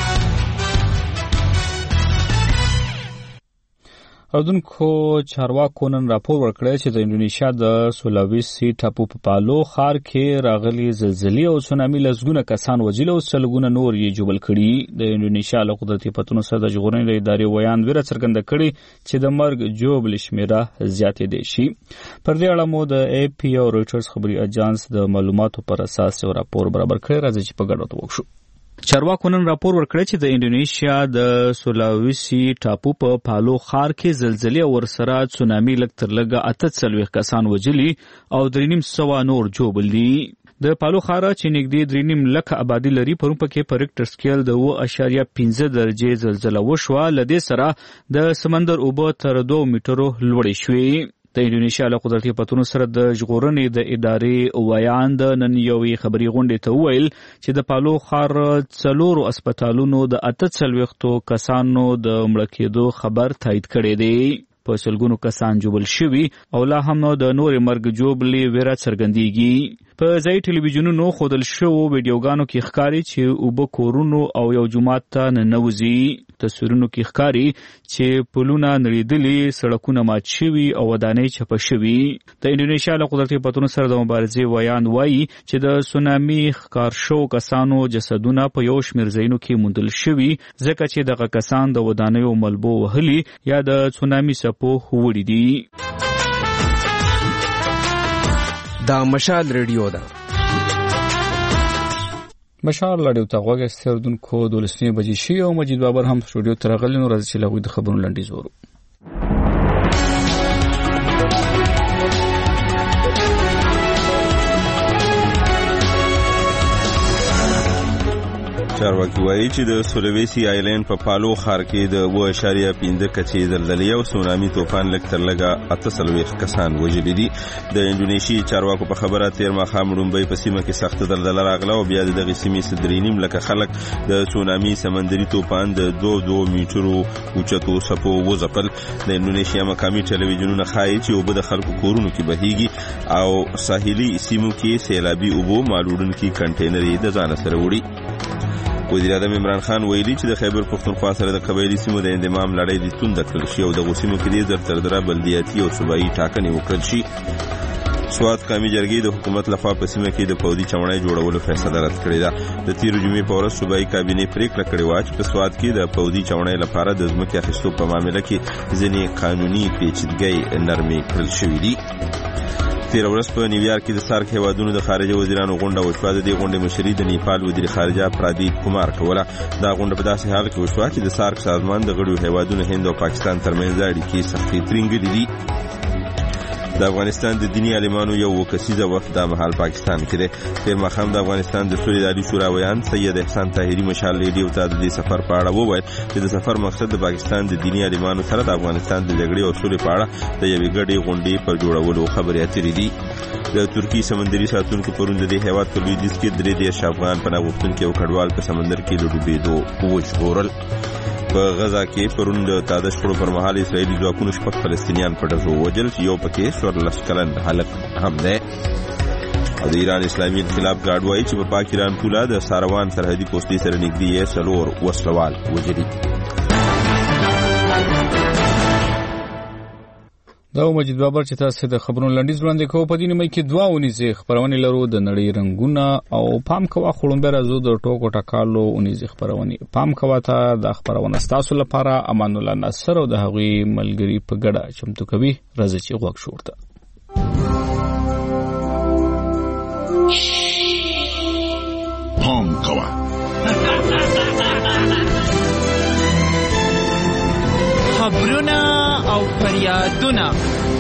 Speaker 1: اردوونکو چارواکو نن راپور ورکړی چې د انډونیشیا د سولاویسي ټاپو په پالو ښار کې راغلي زلزلې او سونامي لسګونه کسان وژلي او سلګونه نور یې ژوبل کړي. د انډونیشیا له قدرتي پتنو سره د ژغورنې د ادارې ویاند ویره څرګنده کړې چې د مرګ ژوبلې شمېره زیاتېدی شي. پر دې اړه مو د اے پی او رویټرز خبري اجانس د معلوماتو پر اساس یو راپور برابر کړی. راځي چې په ګډه وګورو. چارواکو نن راپور ورکړی چې د انډونیشیا د سولاویسي ټاپو په پالو ښار کې زلزلې او ورسره سونامي لږ تر لږه اته څلوېښت کسان وژلي او درې نیم سوه نور ژوبل دي. د پالو ښار چې نږدې درې نیم لکه آبادي لري پرون پکې په ریکټر سکیل د اوه اشاریه پنځه درجې زلزله وشوه. له دې سره د سمندر اوبه تر دوه میټرو لوړې شوې. د انډونیشیا له قدرتي پتنو سره د ژغورنې د ادارې ویاند نن یوې خبري غونډې ته وویل چې د پالو ښار څلورو اسپتالونو د اته څلوېښتو کسانو د مړه کېدو خبر تایید کړی دی. په سلګونو کسان جوړل شوي او لا هم نو د نور مرګ جوړلې ویرا څرګندېږي. په ځای ټلویزیونونو خودل شو ویډیوګانو کې ښکاري چې اوبه کورونو او یو جومات ته ننوځي. تصویرونو کې ښکاري چې پلونه نړېدلي، سړکونه مات شوي او ودانۍ چپه شوي. د انډونیشیا له قدرتي پتونو سره د مبارزې ویان وایي چې د سونامي ښکار شو کسانو جسدونه په یو شمېر ځایونو کې موندل شوي ځکه چې دغه کسان د ودانیو ملبو وهلي یا د سونامي څپو وړي دي.
Speaker 3: دا مشال ریډیو ده.
Speaker 1: مشال ریډیو ته غوږ استردونکو دولسنی بجې شي او مجید بابر هم سټوډیو ته راغلی نو راځي چې لغوی د خبرونو لنډیز ورو.
Speaker 2: چارواکي وایي چې د سولویسي آیلینډ په پالو ښار کې د اوه اعشاریه پنځه کچې زلزلې او سونامي طوفان لږ تر لږه اته څلوېښت کسان وژلي دي. د انډونیشي چارواکو په خبره تېر ماښام لومبۍ په سیمه کې سخته زلزله راغله او بیا د دغې سیمې څخه درې نیم لکه خلک د سونامي سمندري طوفان د دوه دوه میټرو اوچتو څپو وځپل. د انډونیشیا مقامي ټلویزیونونه ښایي چې اوبه د خلکو کورونو کې بهیږي او ساحلي سیمو کې سیلابي اوبو مالوړونکي کنټینر یې د ځانه سره وړي. وزیر اعظم عمران خان ویلي چې د خیبر پښتونخوا سره د قبایلي سیمو د انضمام لړۍ دې تونده کړل شي او دغو سیمو کې دې زرتردره بلدیاتي او صوبایي ټاکنې وکړل شي. سوات قومي جرګې د حکومت لخوا په سیمه کې د پودي چوڼۍ جوړولو فیصله رد کړې ده. د تیرو جمعې په ورځ صوبایي کابینې پریکړه کړې وه چې په سوات کې د پودي چوڼۍ لپاره د ځمکې اخیستو په معامله کې ځینې قانوني پیچیدګۍ نرمې کړل شوي دي. تیر ورځ په نیویارک کې د سارک هیوادونو د خارجه وزیرانو غونډه وشوه. د دې غونډې مشري د نیپال وزیر خارجه پرادیپ کومار کوله. دا غونډه په داسې حال کې وشوه چې د سارک سازمان د غړو هیوادونو هند او پاکستان ترمنځ اړیکې سختې ترینګلې دي. د افغانستان د دینی عالمانو یو وکسیزه وفد د مهال پاکستان کې دی. تیر ماښام د افغانستان د سولې عالي شورا ویان سید احسان طاهري مشال ریډیو ته د دې سفر په اړه وویل چې د سفر مقصد د پاکستان د دینی عالمانو سره د افغانستان د جګړې او سولې په اړه د یوې ګډې غونډې پر جوړولو خبرې اترې دي. د ترکی سمندري ساتونکو پرون د دې هیواد په لویدیځ کې درې دېرش افغان پناه غوښتونکي او کډوال په سمندر کې له ډوبېدو وژغورل. په غزا کې پرون د تازه شخړو پر مهال اسرائیلي ځواکونو شپږ فلسطینیان په ډزو ووژل چې یو پکې څوارلس کلن هلک هم دی. او د ایران اسلامي انقلاب ګارډ وایي چې په پاک ایران پوله د ساروان سرحدي پوستې سره نږدې یې څلور وسلوال وژلي.
Speaker 1: دا مجید بابر چې تاسو د خبرونو لنډیز وړاندې کوو. په دې نیمه کې دوه اونیزې خبرونه لرو د نړۍ رنگونه او پام کوا خړومبه راځو د ټوکو ټکالو اونیزې خبرونه. پام کوا ته د خبرونه تاسو لپاره امان الله نصر او د هغوی ملګری په ګډه چمتو کوي. راځي چې غوږ شورته
Speaker 7: پام کوا
Speaker 12: خبرونه او فریادونه.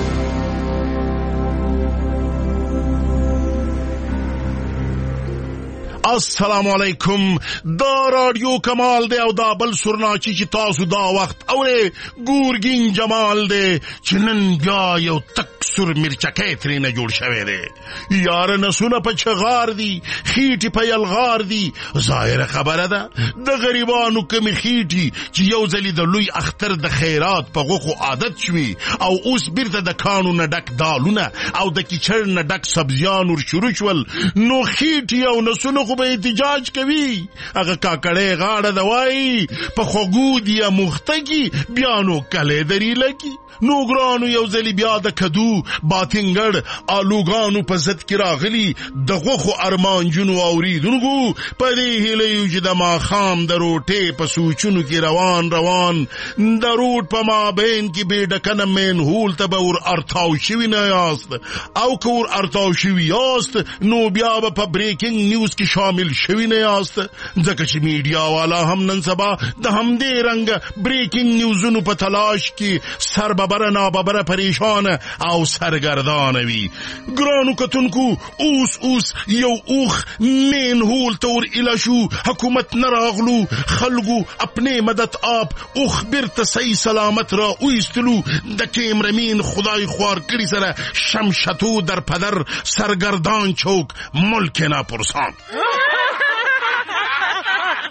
Speaker 7: السلام علیکم. دا رادیو کمال دی او دا بل سرناچی چې تاسو دا وخت اورې ګورګین جمال دی چې نن بیا یو تک سر مرچکې ترې نه جوړ شوی دی. یار نسونه په چغار دي، خېټې په یلغار دي. ظاهره خبره ده د غریبانو کمې خېټې چې یو ځلې د لوی اختر د خیرات په غوښو عادت شوي او اوس بیرته د کانو نه ډک دالونه او د کیچړ نه ډک سبزیان ور شروع شول، نو خېټې او نسونه خو به احتجاج کوي. هغه کاکړې غاړه دوای په خوګو دی مختګي بیا نو کله دری لکی. نو ګرانو یو ځلی بیا د کدو باتنګړ آلوګانو په زد کې راغلی د غوخو ارمان جنو اوریدونکو په دې هیله چې د ماښام د روټې په سوچونو کې روان روان د روټ په مابین کې به ډکنه مین هول ته به ور ارتاو شوي نه یاست او که ور ارتاو شوي یاست نو بیا به په بریکینګ نیوز کې شامل شوي نه یاست، ځکه چې میډیا والا هم نن سبا د همدې رنګ بریکینګ نیوزونو په تلاش کې سر ببره ناببره پریشان او سرگردان وی. ګرانو کتونکو اوس اوس یو اوخ مین هول تور الاشو حکومت نراغلو خلقو اپنے مدد آپ اوخ برت صحیح سلامت را اویستلو د کیمرمین خدای خوار کری سره شمشتو در پدر سرگردان چوک ملک نا پرسان.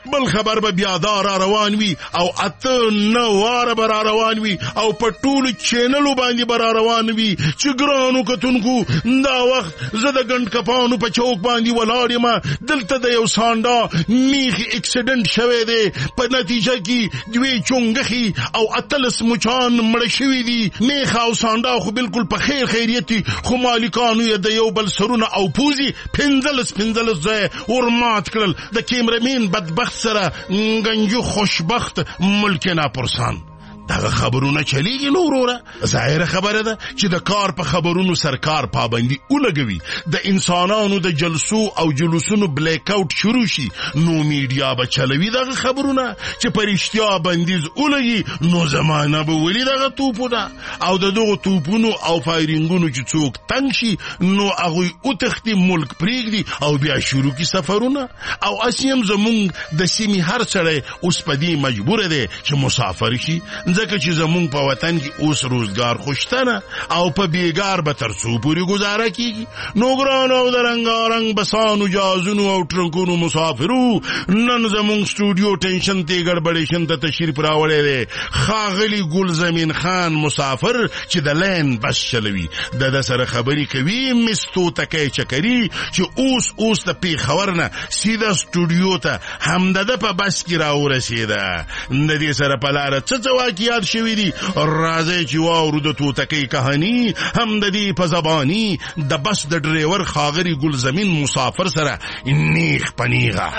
Speaker 7: بل خبر به بیا دا را روان وي او اته نه واره به را روان وي او په ټولو چینلو باندې به را روان وي چې ګرانو کتونکو دا وخت زه د ګنډ کپانو په چوک باندې ولاړ یم. دلته د یو سانډا میخي اکسیډنټ شوی دی، په نتیجه کې دوی چونګخي او اتلس مچان مړه شوي دي. میخ او سانډا خو بالکل په خیر خیریت دي، خو مالکانو یې د یو بل سرونه او پوزي پنځلس پنځلس ځای ورمات کړل. د کیمرمین بدبخت سره گنجو خوشبخت ملک ناپرسان. دغه خبرونه چلیږي نو وروره. ظاهره خبره ده چې د کار په خبرونو سرکار پابندي ولګوي، د انسانانو د جلسو او جلوسونو بلیک آوټ شروع شي، نو میډیا به چلوي دغه خبرونه چې په رښتیا بندیز ولګي. نو زمانه به ولي دغه توپونه او د دغه توپونو او فایرینګونو چې څوک تنګ شي نو هغوی وتښتي، ملک پرېږدي او بیا شروع کړي سفرونه. او اسیم زمونږ د سیمې هر سړی اوس په دې مجبوره دی چې مسافر شي، ځکه چې زمونږ په وطن کې اوس روزګار خوشتنه او په بیګار به تر څو پورې ګزاره کیږي. نو ګران او د رنګارنګ بسانو جازونو او ټرنکونو مسافرو، نن زمونږ سټوډیو ټینشن ته ګډبډیشن ته تشریف راوړی دی ښاغلي ګل زمین خان مسافر چې د لین بس چلوي. د د سره خبرې کوي مستو تکای چکري چې اوس اوس د پیښور نه سیده سټوډیو ته همدغه په بس کې راورسېده. د دې سره په لاره څه څه واقعیات شوي دي، راځئ چې واورو د توتکۍ کهاني هم د دې په زباني د بس د ډریور ښاغلي ګل زمین مسافر سره نیغ په نیغه.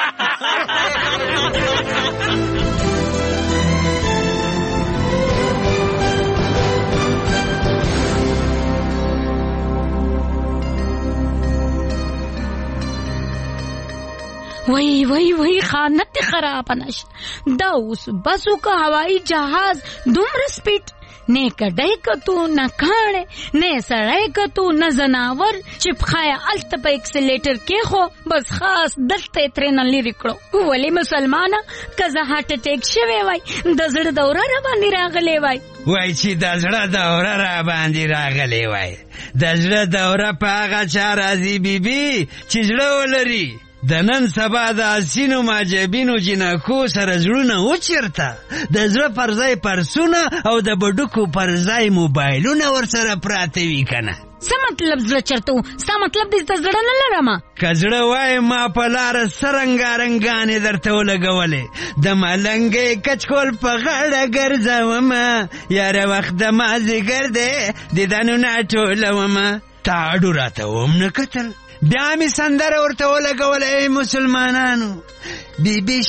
Speaker 8: وای وای وای خانت خراب نش دا اوس بسو کا هوائی جہاز دومره سپیډ نه کډای کتو نه کاڼه نه سړای کتو نه زناور چې پخایا الته په اکسلیټر کې خو بس خاص دلته ترنه لري کړو. ولی مسلمانه کزه هارت اٹیک شوی وای د زړه دوره را باندې راغلی وای
Speaker 11: وای چې د زړه دوره را باندې راغلی وای. د زړه دوره په هغه چا راځي بیبي چې زړه ولري. د نن سبا د اسینو ماجبینو جنکو سره زړونه وچرته، د زړه پر ځای پرسونه او د بډوکو پر ځای موبایلونه ورسره پراته وي کنه.
Speaker 8: څه مطلب زړه چرته و؟ ستا مطلب دې د زړه نه لرمه.
Speaker 11: که زړه وای ما په لاره سرنګارنګانې درته ولګولې، د ملنګې کچکول په غاړه ګرځومه، یاره وخت د مازدیګر دی دیدنونه ټولومه. تا اډو راته وم نه کتل، بیا می سندره ورته ولګوله. ای مسلمانانو بی بی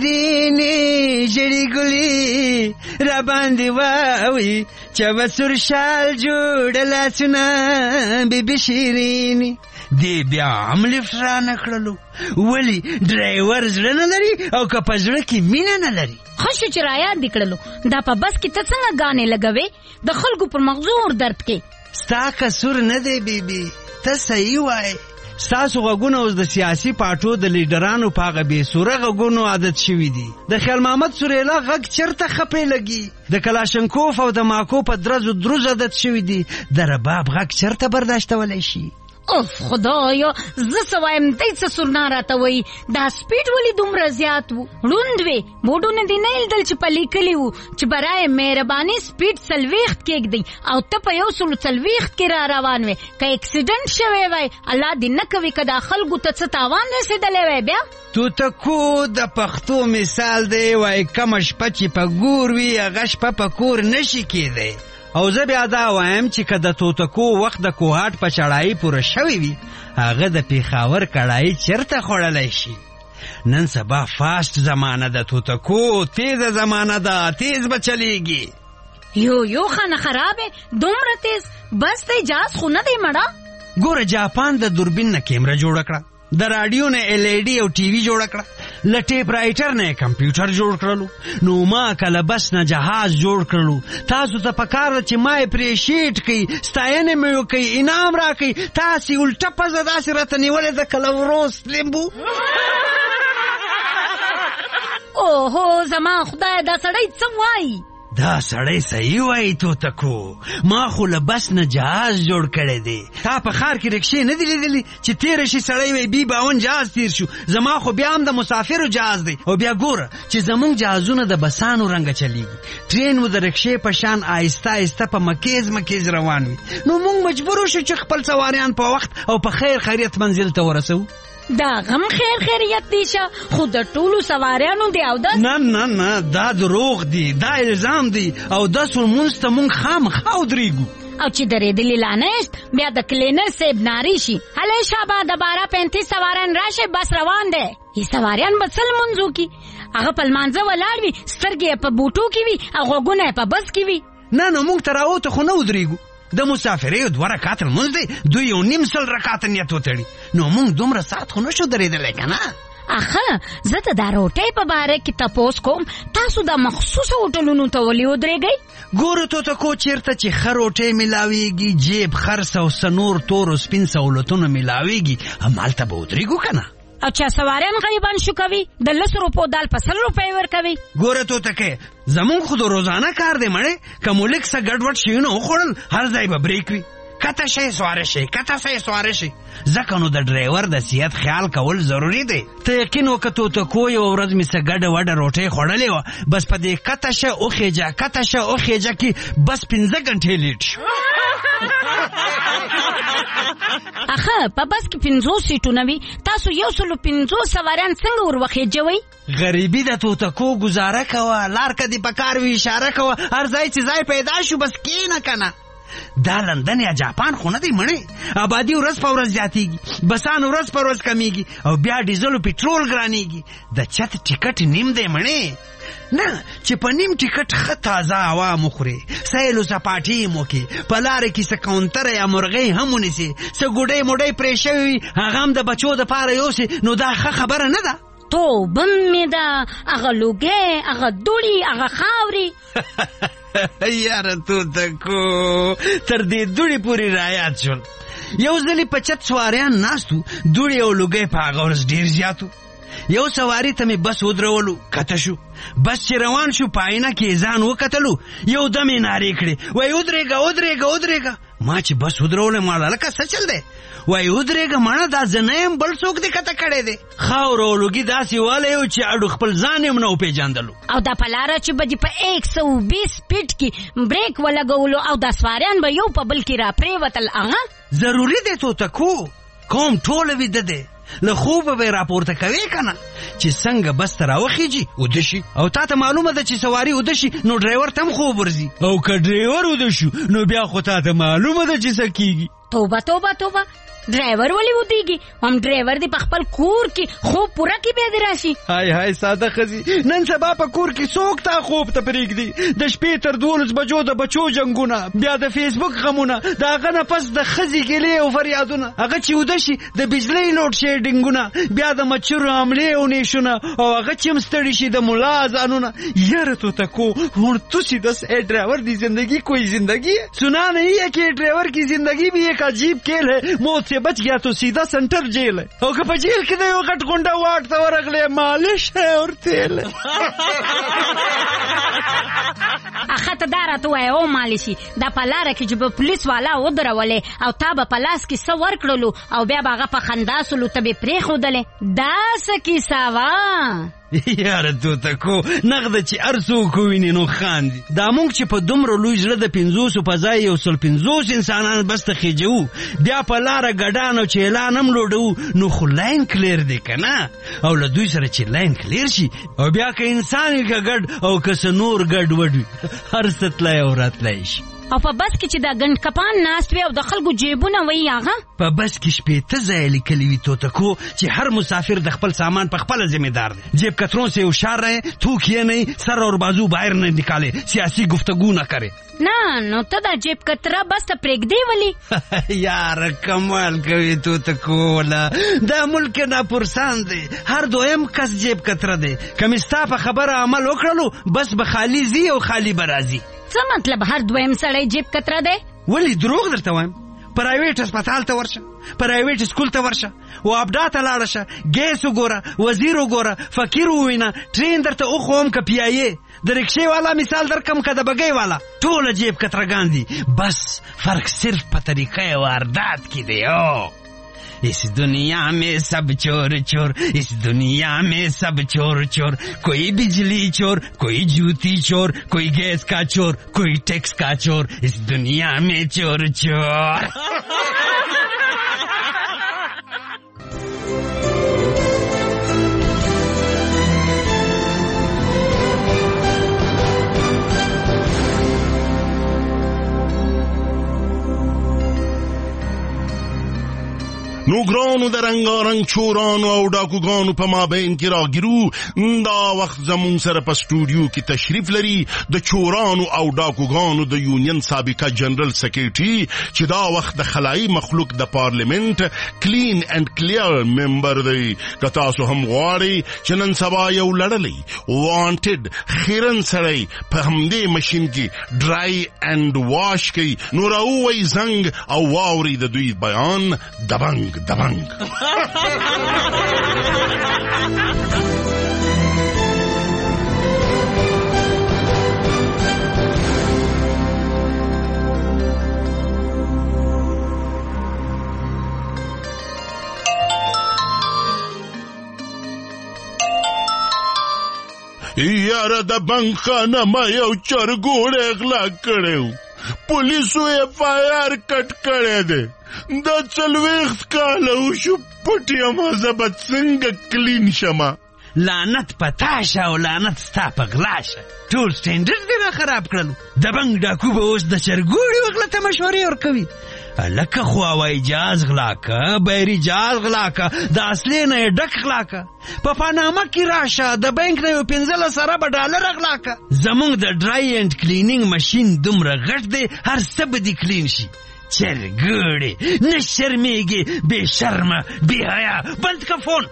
Speaker 11: شیرینی ژړې ګلې را باندې واوي چې وسور شال جوړ لاسونه بی بی شیرینی. دی بیا هم لفټ را نه کړلو، ولی ډرایور زړه نه لري او که په زړه کې مینه نه لري.
Speaker 8: خوشو چې رایاد دې کړلو دا په بس کې ته څنګه ګانې لګوې د خلکو پر مغزور درد کې؟
Speaker 11: ستا قصور نه دی بیبي، ته صحیح وایې. ستاسو غوږونه اوس د سیاسي پاټو د لیډرانو په هغه بېسوره غوږونو عادت شوي دي. د خیال محمد سوریلا غږ چېرته خپې لګي، د کلاشنکوف او د ماکو په درزو دروز عادت شوي دي، د رباب غږ چېرته برداشتولی شي؟
Speaker 8: اوف خدایا زه څه وایم دی څه سورنا راته وایي. دا سپیډ ولې دومره زیات و؟ ړوند وې بوډونه دې نه لیدل چې په لیکلي وو چې برای مهرباني سپیډ څلوېښت کېږدئ او ته په یو سلو څلوېښت کې را روان وې. که اکسیډنټ شوی وای الله دې نه کوي که دا خلکو ته څه تاوان رسېدلی وای. بیا
Speaker 11: توتکو د پښتو مثال دی، وای کمه شپه چې په ګور وي هغه شپه په کور نشي کېدی. او زه بیا دا وایم چې که د توتکو وخت د کوهاټ په چړایي پوره شوی وي هغه د پیښاور کړایي چېرته خوړلی شي. نن سبا فاست زمانه د توتکو تیزه زمانه ده، تیز به چلیږي.
Speaker 8: یو یو خانه خرابه دومره تیز بس ته اجاز خو نه دی مړه.
Speaker 11: ګوره جاپان د دوربین نه کیمره جوړه کړه، د راډیو نه ایل ای ډي او ټي وي جوړه کړه، له ټیپ رایټر نه کمپیوټر جوړ کړلو، نو ما کله بس نه جهاز جوړ کړلو. تاسو ته پکار ده چې ما اپریشیټ کړئ، ستاینه مې وکړئ، انعام راکړئ. تاسې الټه پزه داسې راته نیولې ده کله وروس لیمبو.
Speaker 8: اوهو زما خدای دا سړی څه وایي؟
Speaker 11: دا سړی صحیح وایي توتکو، ما خو له بس نه جهاز جوړ کړی دی. تا په ښار کې رکشې نه دي لیدلي چې تېره شي سړی وایي بي باون جهاز تیر شو؟ زما خو بیا هم د مسافرو جهاز دی. او بیا ګوره چې زمونږ جهازونه د بسانو رنګه چلیږي، ټرین و د رکشې په شان آهسته آهسته په مکیز مکیز روان وي. نو موږ مجبور شو چې خپل سواریان په وخت او په خیر خیریت منزل ته ورسو.
Speaker 8: دا غم خیر خیریت دی شه، خو د ټولو سواریانو دی او داس
Speaker 11: نه نه نه دا دروغ دی، دا الزام دی. او داس ورمونځ ته مونږ خامخا ودرېږو.
Speaker 8: او چې درېدلي لا نهشت بیا د کلینر صاحب ناري شي، هلې شابه د باره پینتیس سواران راشي، بس روان دی. ای سواریان به څه لمونځ وکړي؟ هغه په لمانځه ولاړ وي، سترګې یې په بوټو کې وي او غوږونه یې په بس کې وي.
Speaker 11: نه نه مونږ ته راوته خو نه ودرېږو. د مسافرۍ دوه رکعته لمونځ دی، دوی یو نیم سل رکعته نیت وتړي. نو مونږ دومره ساعت خو نشو درېدلی که نه؟
Speaker 8: اخه زه ته دا روټۍ په باره کې تپوس کوم، تاسو د مخصوصو هوټلونو ته ولې ودرېږئ؟
Speaker 11: ګوره توتکو، چېرته چې ښه روټۍ میلاویږي، جیب خرڅ او څه نور تور او سپین سهولتونه میلاویږي، همالته به ودرېږو که نه؟
Speaker 8: او چا سواریان غریبان شو کوي، د لس روپو دال په سل روپۍ ورکوي.
Speaker 11: ګوره توتکې، زمونږ خو د روزانه کار دی مړې، که مو لږ څه ګډوډ شیونه وخوړل هر ځای به بریک وي. کته شی سواره شي، کته شی سواره شي. ځکه نو د ډرایور د صحت خیال کول ضروري دی. ته یقین وکړه توتکو، یوه ورځ مې څه ګډه وډه روټۍ خوړلې وه، بس په دې کته شه وخېجه کته شه وخېجه کې بس پنځه غنټې لیټ شو.
Speaker 8: اخه په بس کې پنځوس سیټونه وي، تاسو یو سلو پنځوس سواریان څنګه ور وخېجوئ؟
Speaker 11: غریبي د توتکو گزاره کوه، لار که دې په کار وي اشاره کوه، هر ځای چې ځای پیدا شو بس کېنه که نه. دا لندن یا جاپان خو نه دی مړې، آبادي ورځ په ورځ زیاتېږي، بسان ورځ په ورځ کمیږي او بیا ډیزل او پټرول ګرانېږي. د چت ټیکټ نیم دی مړې، نه چې په نیم ټیکټ ښه تازه هوا مو خورې، سیل و سپاټې مو کې، په لارې کې څه کاونټره یا مرغۍ هم ونیسې، څه ګوډۍ موډۍ پرې شوي وي هغه هم د بچو دپاره یوسې، نو دا ښه خبره نه ده.
Speaker 8: توبه مې ده، هغه لوګۍ، هغه دوړي، هغه خاورې.
Speaker 11: یاره توتکو، تر دې دوړي پورې رایاد شول. یو ځلې په چت سواریان ناستو، دوړي او لوګۍ په هغه ورځ ډېر زیاتو. یو سواري ته مې بس ودرولو، کته شو. بس چې روان شو په آینه کې ځان وکتلو، یو دم یې نارې کړې، وایي ودرېږه ودرېږه ودرېږه. ما چې بس ودرولی ما لکه څه چل دی؟ وایي ودرېږه مړه، دا زه نه یم، بل څوک دې کته کړی دی. خاوره او لوګي داسې والی و چې اډو خپل ځان یې نه وپېژندلو.
Speaker 8: او دا په لاره چې به دې په ایک سو بیس سپیډ کې بریک ولګولو او دا سواریان به یو په بل کې را پرېوتل، هغه
Speaker 11: ضروري دی توتکو، قوم ټوله ویده دی. له خوبه به یې راپورته کوې که نه چې څنګه بس ته راوخېجي اوده شي، او تا ته معلومه ده چې سواري اوده شي نو ډرایور ته هم خوب ورځي، او که ډرایور اوده شو نو بیا خو تا ته معلومه ده چې څه کېږي.
Speaker 8: توبه توبه توبه، ډرایور ولې ودېږي؟ هم ډرایور دی په خپل کور کې خوب پوره کې بیا دې راشي.
Speaker 11: هاي هاي ساده ښځې، نن سبا په کور کې څوک تا خوب ته پرېږدي؟ د شپې تر دولس بجو د بچو جنګونه، بیا د فیسبوک غمونه، د هغه نه پس د ښځې ګیلې او فریادونه، هغه چې اوده شي د بجلۍ لوډ شیډینګونه، بیا د مچرو حملې او نیشونه، او هغه چې هم ستړي شي د ملا اذانونه. یاره توتکو، اور تو سیدھا اے ڈرائیور دی زندگی کوئی زندگی ہے؟ سنا نہیں ہے کہ ڈرائیور کی زندگی بھی ایک عجیب کھیل ہے، موت سے بچ گیا تو سیدھا سینٹر جیل ہے، او که په جیل کې د یو غټ غونډه واټ ته ورغلی مالش ہے اور تیل ہے.
Speaker 8: اخه ته دا راته ووایه او مالشي، دا په لاره کې چې به پولیس والا ودرولې او تا به په لاس کې څه ورکړلو او بیا به هغه په خندا سولو ته به پرېښودلې، دا څه کیسه وه؟
Speaker 11: یاره توتکو، نغده چې هر څوک وویني نو خاندي. دا موږ چې په دومره لوی زړه د پنځوسو په ځای یو سل پنځوس انسانان بس ته خېجوو، بیا په لاره ګډان او چیلان هم لوډوو، نو خو لاین کلیر دی که نه؟ او له دوی سره چې لاین کلیر شي او بیا که انسان وي که ګډ او که څه نور ګډ وډ وي، هر څه تلی او راتلی شي.
Speaker 8: او په بس کې چې دا ګنډ کپان ناست وي او د خلکو جیبونه وي، هغه
Speaker 11: په بس کې شپېته ځایه لیکلي وي توتکو چې هر مسافر د خپل سامان په خپله ذمہ دار دی. جیب کتروں سے ہوشیار رہے، تھوک یہ نہیں، سر اور بازو باہر نہیں نکالے، سیاسی گفتگو نہ کرے.
Speaker 8: نه نو ته دا جیب کتره بس ته پرېږدې ولې؟
Speaker 11: یاره کمال کوي توتکو، ولا دا ملک ناپرسان دی، هر دویم کس جیب کتره دی. که مې ستا په خبره عمل وکړلو بس به خالی ځي او خالی به راځي.
Speaker 8: څه مطلب هر دویم سړی جیب کتره دی؟
Speaker 11: ولې دروغ درته وایم؟ پرایویټ هسپتال ته ورشه، پرایویټ سکول ته ورشه، وابډا ته لاړه شه، ګیس وګوره، وزیر وګوره، فقیر ووینه، ټرین درته وښوم که پیایې، د رکشې والا مثال درکم که د بګۍ والا ټوله جیب کترګان دي بس فرق صرف په طریقه واردات کې دی. او اس دنیا میں سب چور چور اس دنیا میں سب چور چور کوئی بجلی چور کوئی جوتی چور کوئی گیس کا چور کوئی ٹیکس کا چور اس دنیا میں چور چور.
Speaker 7: نو ګرانو د رنګارنګ چورانو او ډاکوګانو په مابین کې راګیرو دا وخت زمون سره په سټوډیو کې تشریف لري د چورانو او ډاکوګانو د یونین سابقه جنرال سیکریټري چې دا وخت د خلایي مخلوق د پارلیمنت کلین اینڈ کلیر ممبر دی. که تاسو هم غواړئ چې نن سبا یو لړلی وانټډ خیرن سړی په همدې ماشین کې ډرای اینڈ واش کوي نو راووئ زنګ او واورئ د دوی بیان دبنګ دبنګ. یاره د بنګ خانه ما یو چرګوړی غلا کړی، پولیسو اف آی آر کټ کړی دی. دا څلوېښت کاله وشو پټ یم، زه به څنګه کلین شمه؟
Speaker 11: لعنت پتا شه او لعنت ستا په غلا شه. ټول سټینډرز دې را خراب کړلو. د بنګ ډاکو به اوس د چرګوړي وغله ته مشورې ورکوي. لکه خو هوایي جهاز غلا که، بحري جهاز غلا که، د اصلي نه یې ډک غلا که. په پاناما کې راشه د بانک نه یو پنځلس اربه ډالر غلا که. زمونږ د ډرای اینډ کلینینګ ماشین دومره غټ دی هر څه به دې کلین شي. چرګوړي نه شرمېږي، بې شرمه بې حیا. بند که فون.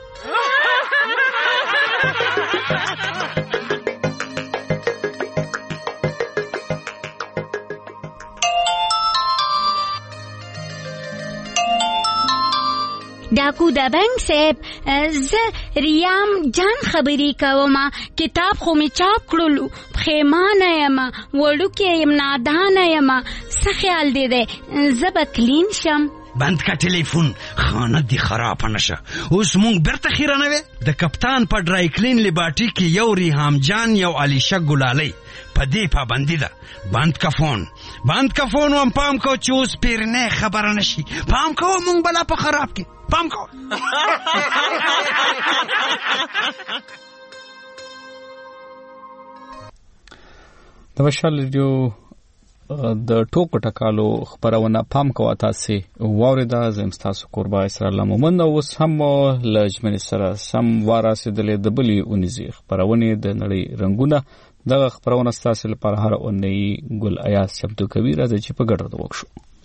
Speaker 8: ډاکو د بنګ صاحب، زه ریام جان خبرې کوم. کتاب خو مې چاپ کړلو، پښیمانه یم، وړوکی یم، نادانه یم. څه خیال دی دی زه به کلین شم؟
Speaker 11: بند کا ټلیفون، خانه دی خراب نشه. اوس مونږ بیرته خیرانوي. د کپتان په ډرای کلین لیبارټي کې یو ریحام جان یو علیشه ګلالۍ په دې پابندي ده. بند کا فون، بند کا فون. وم پام کو چې اوس پیرنه خبره نشي. پام کو مونږ بلا په خراب کې. پام کو.
Speaker 1: د مشال ریډیو د ټوکو ټکالو خبرونه پام کوه تاسې واورېده. زه یم ستاسو کوربه اسرار الله مومند. اوس هم له ژمنې سره سم وارسېدلې د بلې اونیزې خپرونې د نړۍ رنګونه. دغه خپرونه ستاسو لپاره هره اونۍ ګل ایاز چمتو کوي. راځئ چې په ګډه وکړو.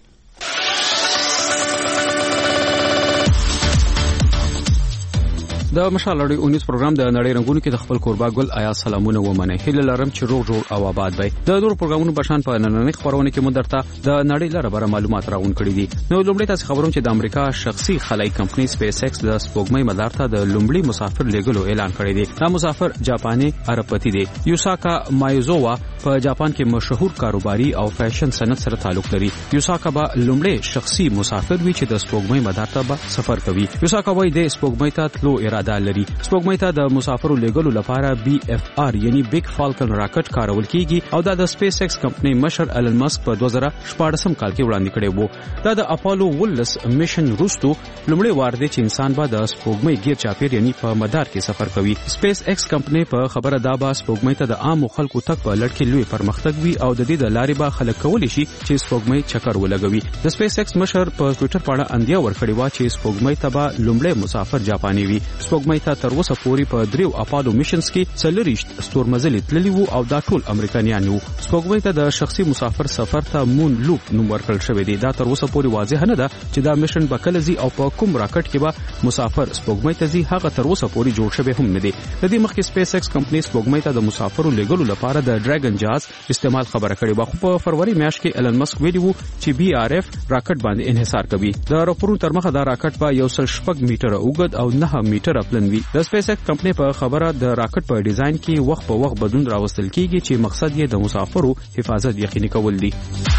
Speaker 3: د مشال لړۍ اونیز پروګرام د نړۍ رنګونو کې د خپل کوربه ګل آیا سلامونه ومنه. هیله لرم چې روغ جوړ او آباد وي. د نور پروګرامونو بشان په نننۍ خبرونه کې مو درته د نړۍ لپاره معلومات راغون کړی دي. نو لومړی تاسو خبروم چې د امریکا شخصي خلای کمپنۍ سپیس ایکس د سپوږمۍ مدار ته د لومړي مسافر لیږلو اعلان کړی دی. دا مسافر جاپاني ارپتی دی. یوساکا مایوزوا په جاپان کې مشهور کاروباري او فیشن صنعت سره تعلق لري. یوساکا به لومړی شخصي مسافر وي چې د سپوږمۍ مدار ته به سفر کوي. یوساکا وايي د سپوږمۍ ته تلو اراده لري. سپوږمۍ ته د مسافرو لیږلو لپاره بي اف آر یعنی بیگ فالکن راکټ کارول کیږي او دا د سپیس ایکس کمپنۍ مشر ایلن مسک په دوه زره شپاړسم کال کې وړاندې کړی وو. دا د اپولو ولس میشن وروسته لومړی وار دی چې انسان به د سپوږمۍ غیر چاپیر یعنی په مدار کې سفر کوي. سپیس ایکس کمپنۍ په خبره دا به سپوږمۍ ته د عام خلکو تک په لړ کې لوی پرمختګ وي او د دې د لارې به خلک کولی شي چې سپوږمۍ چکر ولګوي. د سپیس ایکس مشر په ټوئیټر باندې اندیا ورکړی و چې سپوږمۍ ته به لومړی مسافر جاپاني وي. سپوږمۍ ته تر اوسه پورې په دریو اپولو میشنز کې څلوریشت ستورمزلې تللي وو او دا ټول امریکایان وو. سپوږمۍ ته د شخصي مسافر سفر ته مون لوپ نوم ورکړل شوی دی. دا تر اوسه پورې واضح نه ده چې دا میشن به کله ځي او په کوم راکټ کې به مسافر سپوږمۍ ته ځي. هغه تر اوسه پورې جوړ شوی هم نه دی. د دې مخکې سپیس ایکس کمپنۍ سپوږمۍ ته د مسافرو لیږلو لپاره د ډراګن جهاز استعمال خبره کړې و. خو په فروری میاشت کې ایلن مسک ویلي وو چې بي آر اف راکټ باندې انحصار کوي. د راپورونو تر مخه دا راکټ به یو سل شپږ میټره اوږد او نه میټره پلن وي. د سپیس ایکس کمپنۍ په خبره د راکټ په ډیزاین کې وخت په وخت بدلون راوستل کیږي چې مقصد یې د مسافرو حفاظت یقیني کول دي.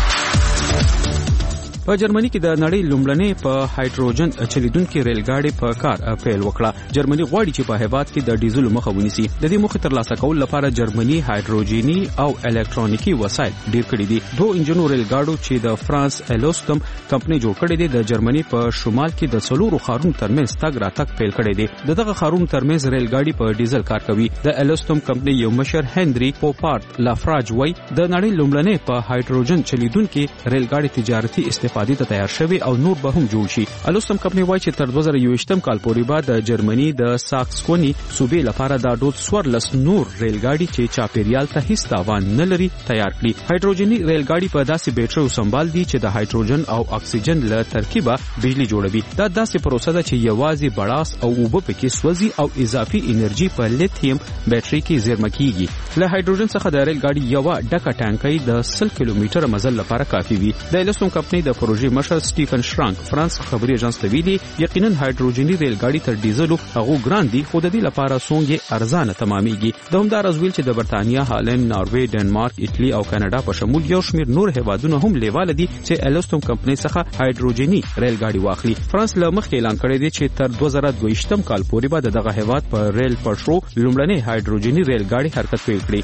Speaker 3: په جرمني کې د نړۍ لومړنۍ په هایدروجن چلیدونکو ریل ګاډي په کار پیل وکړه. جرمني غواړي چې په هیواد کې د ډیزل مخه ونیسي. د دې موخې ترلاسه کول لپاره جرمني هایدروجني او الکترونیکي وسایل ډیر کړي دي. دوه انجنونو ریل ګاډو چې د فرانس الوستم کمپنۍ جوړ کړي دي د جرمني په شمال کې د څلورو ښارونو ترمنځ تګ راتګ پیل کړي دي. دغه ښارونو ترمنځ ریل ګاډي په ډیزل کار کوي. د الوستم کمپنۍ یو مشر هنري پوپارد لافراج وای د نړۍ لومړنۍ په هایدروجن چلیدونکو ریل ګاډي تجارتي استفاده ته تیار شوی او نور به هم جوړ شي. الوستم کمپنۍ وایي چې تر دوه زره یوویشتم کال پورې به د جرمني د ساکسونی صوبې لپاره د ډول څوارلس نور ریل ګاډي چې چاپیریال ته هیڅ تاوان نه لري تیار کړي. هایدروجني ریل ګاډي په داسې بیټریو سمبال دي چې د هایدروجن او اکسیجن له ترکیبه بجلی جوړوي. دا داسې پروسه ده چې یوازې بړاس او اوبه پکې سوځي او اضافي انرژي په لیتیم بیټری کې زیرمه کیږي. له هایدروجن څخه د ریل ګاډي یو ډکه ټانکۍ د سل کیلومتره مزل لپاره کافي وي. د الوستم کمپنۍ د پروژې مشر سټیفن شرانک فرانس خبري اژانس ته ویلي یقینا هایدروجني ریل ګاډي تر ډیزلو هغه ګران دي خو د دې لپاره څنګه ارزانه تمامېږي. د همدار ازویل چې د برتانیا، هالند، ناروې، ډنمارک، ایټالي او کاناډا په شمول یو شمېر نور هیوادونه هم لیواله دي چې الوستم کمپنۍ څخه هایدروجني ریل ګاډي واخلي. فرانس له مخکې اعلان کړی دی چې تر دوه زره دوه ویشتم کال پورې به دغه هیواد په ریل پټرو لومړنۍ هایدروجني ریل ګاډي حرکت پیل کړي.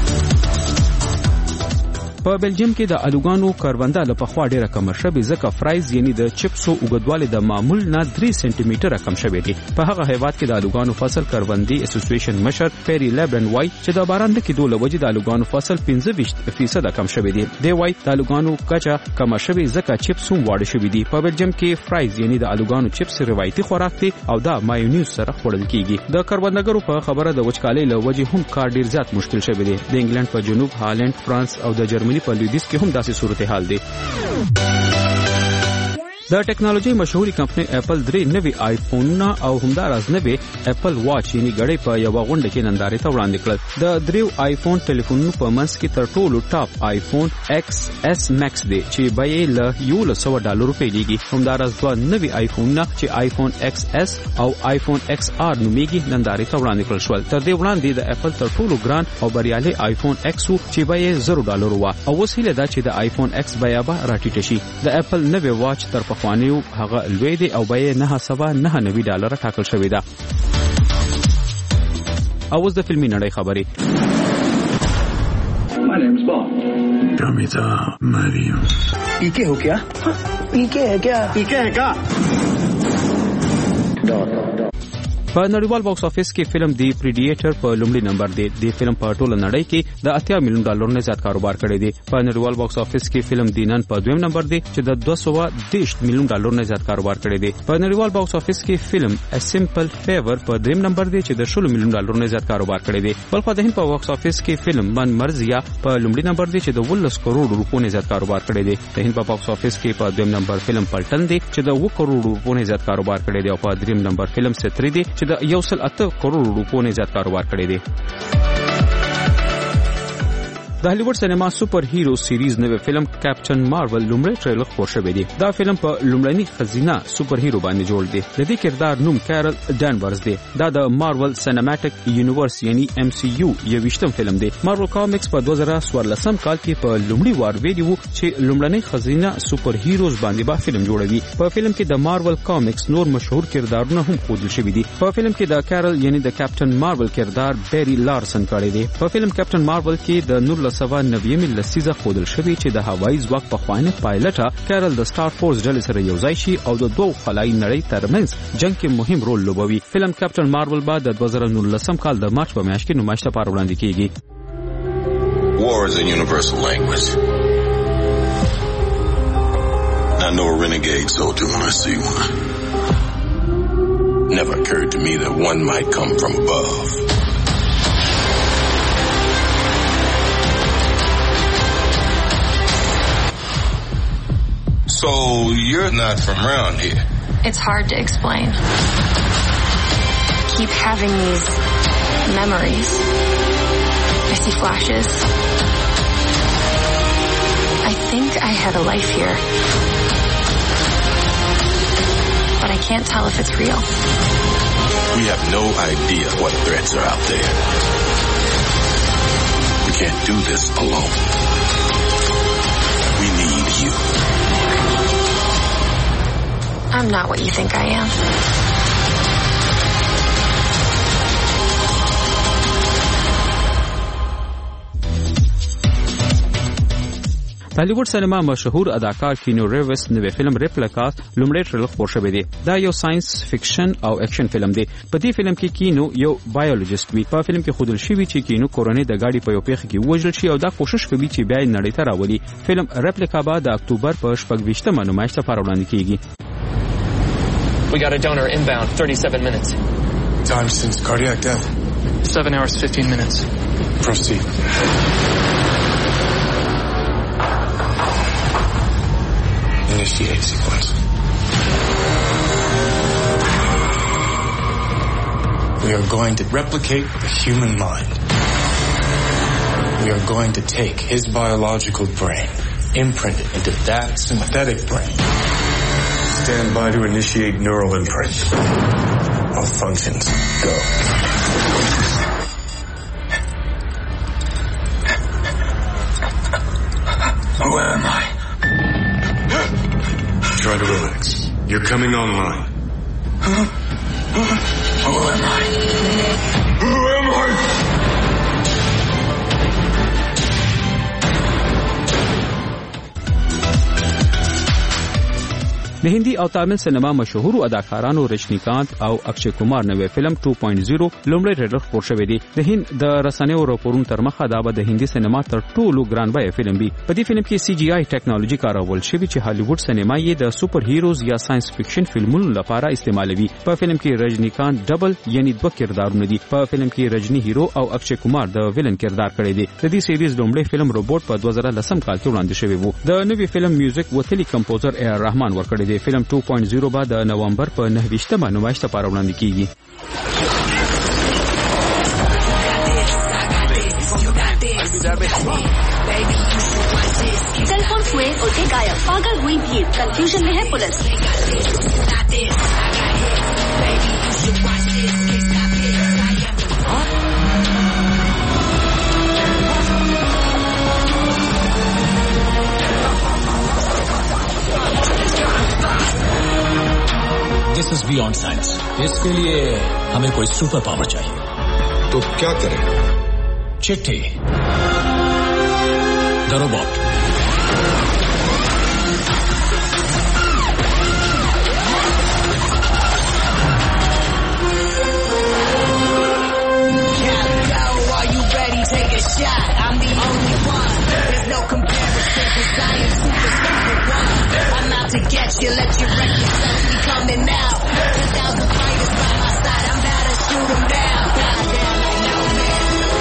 Speaker 3: په بلجیم کې د الوګانو کارونده له پخوا ډیره کم شوه ځکه فرایز یعنی د چپسو اوږدوالی د معمول نه درې سانتي متره کم شوی دی. په هغه هیواد کې د الوګانو فصل کاروندي اسوسییشن مشر پیری لیبرن وای چې د باران د کېدو له وجې د الوګانو فصل پنځه ویشت فیصد کم شوی دی. دی وای د الوګانو کچا کم شوی ځکه چپس هم واړه شوی دی. په بلجیم کې فرایز یعنی د الوګانو چپس روایتي خوراک دی او دا مایونیز سره خوړل کیږي. د کاروندګرو په خبره د وچکالۍ له وجې هم کار ډیر زیات مشکل شوی دی. د انګلند په جنوب، هالند، فرانس او د جرمني په لویدیځ کې هم داسې صورتحال دی. د ټیکنالوژي مشهوري کمپنۍ اپل درې نوي آیفونونه او همدارس نوي اپل واچ یعنی غړي په یو غونډه کې نندارې ته وړاندې کړل. د دریو آیفون ټلیفونونو په منځ کې تر ټولو ټاپ آیفون ایکس اس ماکس دی چې بیه له یو سل ډالرو پیلېږي. همدارس دوه نوي آیفونونه چې آیفون ایکس اس او آیفون ایکس آر نومیږي نندارې ته وړاندې کړل شول. تر دې وړاندې د اپل تر ټولو ګران او بریالي آیفون ایکس چې بیه زر ډالرو و او اوس هیله ده چې د آیفون ایکس بیه به راټیټه شي. د اپل نوي واچ تر پخوانیو هغه لوی دی او بیه نه سوا نه نوي ډالر ټاکل شوی ده. اوس د فلمي نړۍ خبرې.
Speaker 4: My name's Bob. Kamita Mario. पीके हो क्या? पीके है क्या? पीके है क्या?
Speaker 3: په نړیوال باکس افیس کې فلم دی پریډیټر په لومړي نمبر دی. د فلم په ټوله نړۍ کې د اتیا میلیون ډالر نه زیات کاروبار کړی دی. په نړیوال باکس افیس کې فلم دینن په دویم نمبر دی چې د دوه سوه دېرش میلیون ډالر نه زیات کاروبار کړی دی. په نړیوال باکس افیس کې فلم ا سمپل فیور په دریم نمبر دی چې د شل میلیون ډالر نه زیات کاروبار کړی دی. بلخو د هند په باکس افیس کې فلم من مرزیا په لومړي نمبر دی چې د ولس کروڑ روپو نه زیات کاروبار کړی دی. د هند په باکس افیس کې په دویم نمبر فلم پلټن دی چې د اوه کروڑ روپو نه زیات کاروبار کړی دی او په دریم نمبر فلم ستری دی چې د یو سل اته کروڑ روپو نه زیات کاروبار کړی دی. د هالیوډ سینما سپر هیرو سیریز نوې فلم کیپټن مارول لومړی ټریلر خپور شوی دی. دا فلم په لومړني خزینه سپر هیرو باندې جوړ دی. د دې کردار نوم کارل ډانورز دی. دا د مارول سینماټیک یونیورس یعنی ایم سی یو یوویشتم فلم دی. مارول کامیکس په دوه زره څوارلسم کال کې په لومړي وار ویډیو چې لومړني خزینه سپر هیروز باندې به فلم جوړوي. په فلم کې د مارول کامیکس نور مشهور کردارونه هم ښودل شوي دي. په فلم کې د کارل یعنی د کیپټن مارول کردار بیری لارسن کړی دی. په فلم کیپټن مارول کې د نور سوا نویمه لسیزه خودل شوی چې د هوایي ځواک په خوانه پایلټه کارل د سٹار فورس ډلې سره یوځای شي او د دوه خلای نړۍ ترمنځ جنگ کې مهم رول لوبوي. فلم کیپټن مارول بعد د دوه زره نولسم کال د مارچ په میاشت کې نمایش لپاره وړاندې کیږي.
Speaker 13: War is a universal language. I know a renegade soldier when I see one. Never occurred to me that one might come from above. So you're not from around here.
Speaker 14: It's hard to explain. I keep having these memories. I see flashes. I think I had a life here. But I can't tell if it's real.
Speaker 13: We have no idea what threats are out there. We can't do this alone. We need you.
Speaker 14: I'm not what you think I am.
Speaker 3: د هالیوډ سینما مشهور اداکار کینو ریویس نوې فلم ریپلیکا لومړی ټریلر خپور شوی دی. دا یو ساينس فکشن او اکشن فلم دی. په دې فلم کې کینو یو بایولوژیست وي. په فلم کې خودل شوی چې کینو کورونې د گاډي په یو پیښه کې وژل شي او دا کوشش کوي چې بیا نړۍ ته راولي. فلم ریپلیکا به د اکتوبر په شپږ نمایش ته وړاندې کیږي.
Speaker 15: We got a donor inbound, thirty-seven minutes.
Speaker 17: Time since cardiac death?
Speaker 15: seven hours, fifteen minutes.
Speaker 17: Proceed. Initiate sequence. We are going to replicate the human mind. We are going to take his biological brain, imprint it into that synthetic brain. Stand by to initiate neural imprint. All functions, go. Who am I? Try to relax. You're coming online. Huh? Huh? Who am I? Who am I?
Speaker 3: د هندي او تامل سینما مشهور اداکارانو رجنیکانت او اکشي کمار نوې فلم two point oh لومړی ټریلر خپور شوی دی. د هند د رسنیو راپورونو تر مخه دا به د هندي سینما تر ټولو ګران بیه فلم وي. په دې فلم کې سی جی آی ټیکنالوژي کارول شوی چې هالیوډ سینما یې د سوپر هیروز یا ساينس فکشن فلمونو لپاره استعمالوي. په فلم کې رجنیکانت ډبل یعنی دوه کردارونه دي. په فلم کې رجنی هیرو او اکشي کمار د ویلن کردار کړی دی. د دې سیریز لومړی فلم روبوټ په two thousand ten کال کې وړاندې شوی وو. د نوې فلم میوزیک وتلی کمپوزر اے آر رحمان ورکړی دی. فلم two point oh بعد د نومبر په نهه نمایش ته وړاندې کیږي.
Speaker 18: Cell phone हुए उठे गायब, पागल हुई भीड़, confusion में है police.
Speaker 24: This is beyond science. इसके लिए हमें कोई सुपर पावर चाहिए.
Speaker 17: तो क्या करें?
Speaker 24: चिट्ठी. The robot.
Speaker 25: Are you ready? Take a shot. I'm the only one. There's no comparison 'cause I am super super one. I'm out to get you. Let you wreck yourself. We coming out. ten thousand fighters by my side. I'm about to shoot them down. Goddamn, I know, man.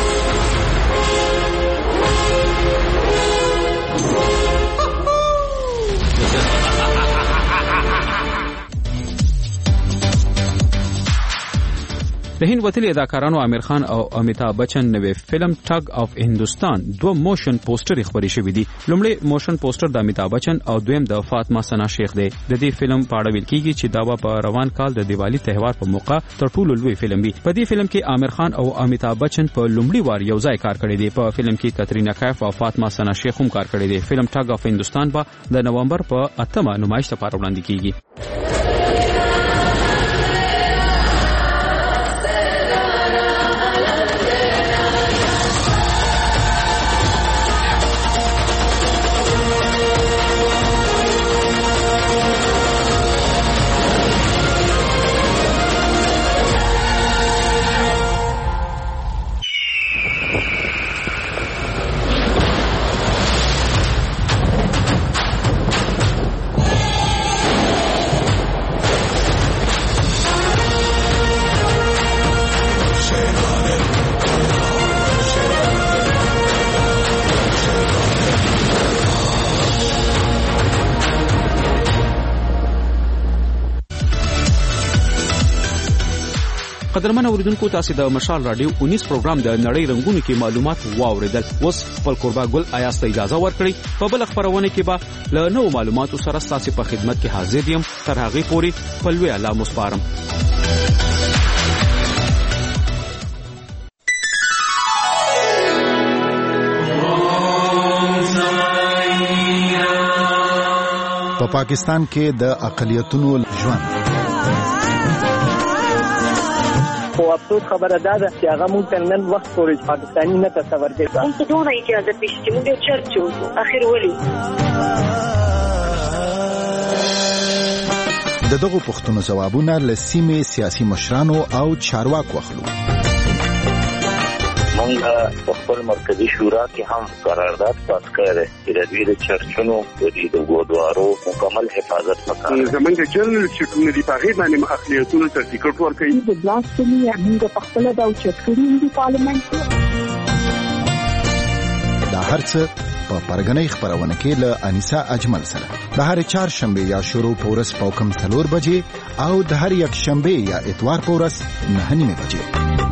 Speaker 3: د هند وتلی اداکارانو عامر خان او امیتاب بچن نوې فلم ټگ اف هندوستان دوه موشن پوسټر خبري شوې دي. لومړی موشن پوسټر د امیتاب بچن او دویم د فاطمه سنا شیخ دی. د دې فلم په اړه ویل کیږي چې دا په روان کال د دیوالی تهوار په موقع تر ټولو لوی فلم وي. په دې فلم کې عامر خان او امیتاب بچن په لومړي وار یو ځای کار کړی دی. په فلم کې کترینا کیف او فاطمه سنا شیخ هم کار کړی دی. فلم ټگ اف هندوستان به د نومبر په اتمه نمایش ته وړاندې کیږي. قدرمن اوریدونکو تاسو د مشال رادیو انیس پروګرام د نړۍ رنگونو کې معلومات واوریدل. اوس خپل قربا ګل آیاس ته اجازه ورکړئ. په بل خبرونه کې به له نوو معلوماتو سره تاسو په خدمت کې حاضر یم. تر هغه پورې په لوی الله مو سپارم.
Speaker 22: په پاکستان کې د اقلیتونو ژوند.
Speaker 5: خو افسوس خبره دا ده چې هغه موږ ته نن وخت پورې پاکستاني نه تصور کېږي.
Speaker 18: موږ ته دونه اجازه پېښ چې موږ یو چرچ وکړو اخر ولې
Speaker 22: د دغو پوښتنو ځوابونه له سیمې سیاسي مشرانو او چارواکو اخلو.
Speaker 9: مونږ په خپل مرکزی شورا کې هم قرارداد پاس کړی چې د دوی د چرچونو د دې د ګودوارو مکمل حفاظت وکړي.
Speaker 10: زمونږ جنرال چټونه دی په هغه باندې اقلیتونو ته ټیکټ ورکړي.
Speaker 19: د بلاسفمي موږ په خپل د چټکړي د پارلیمنت
Speaker 22: دا هرڅه په پرګنۍ خبرونه کې له انیسا اجمل سره د هر چهارشنبه یا شروع پورس په کم څلور بجې او د هر یک شنبه یا اتوار پورس نه نیمه بجې.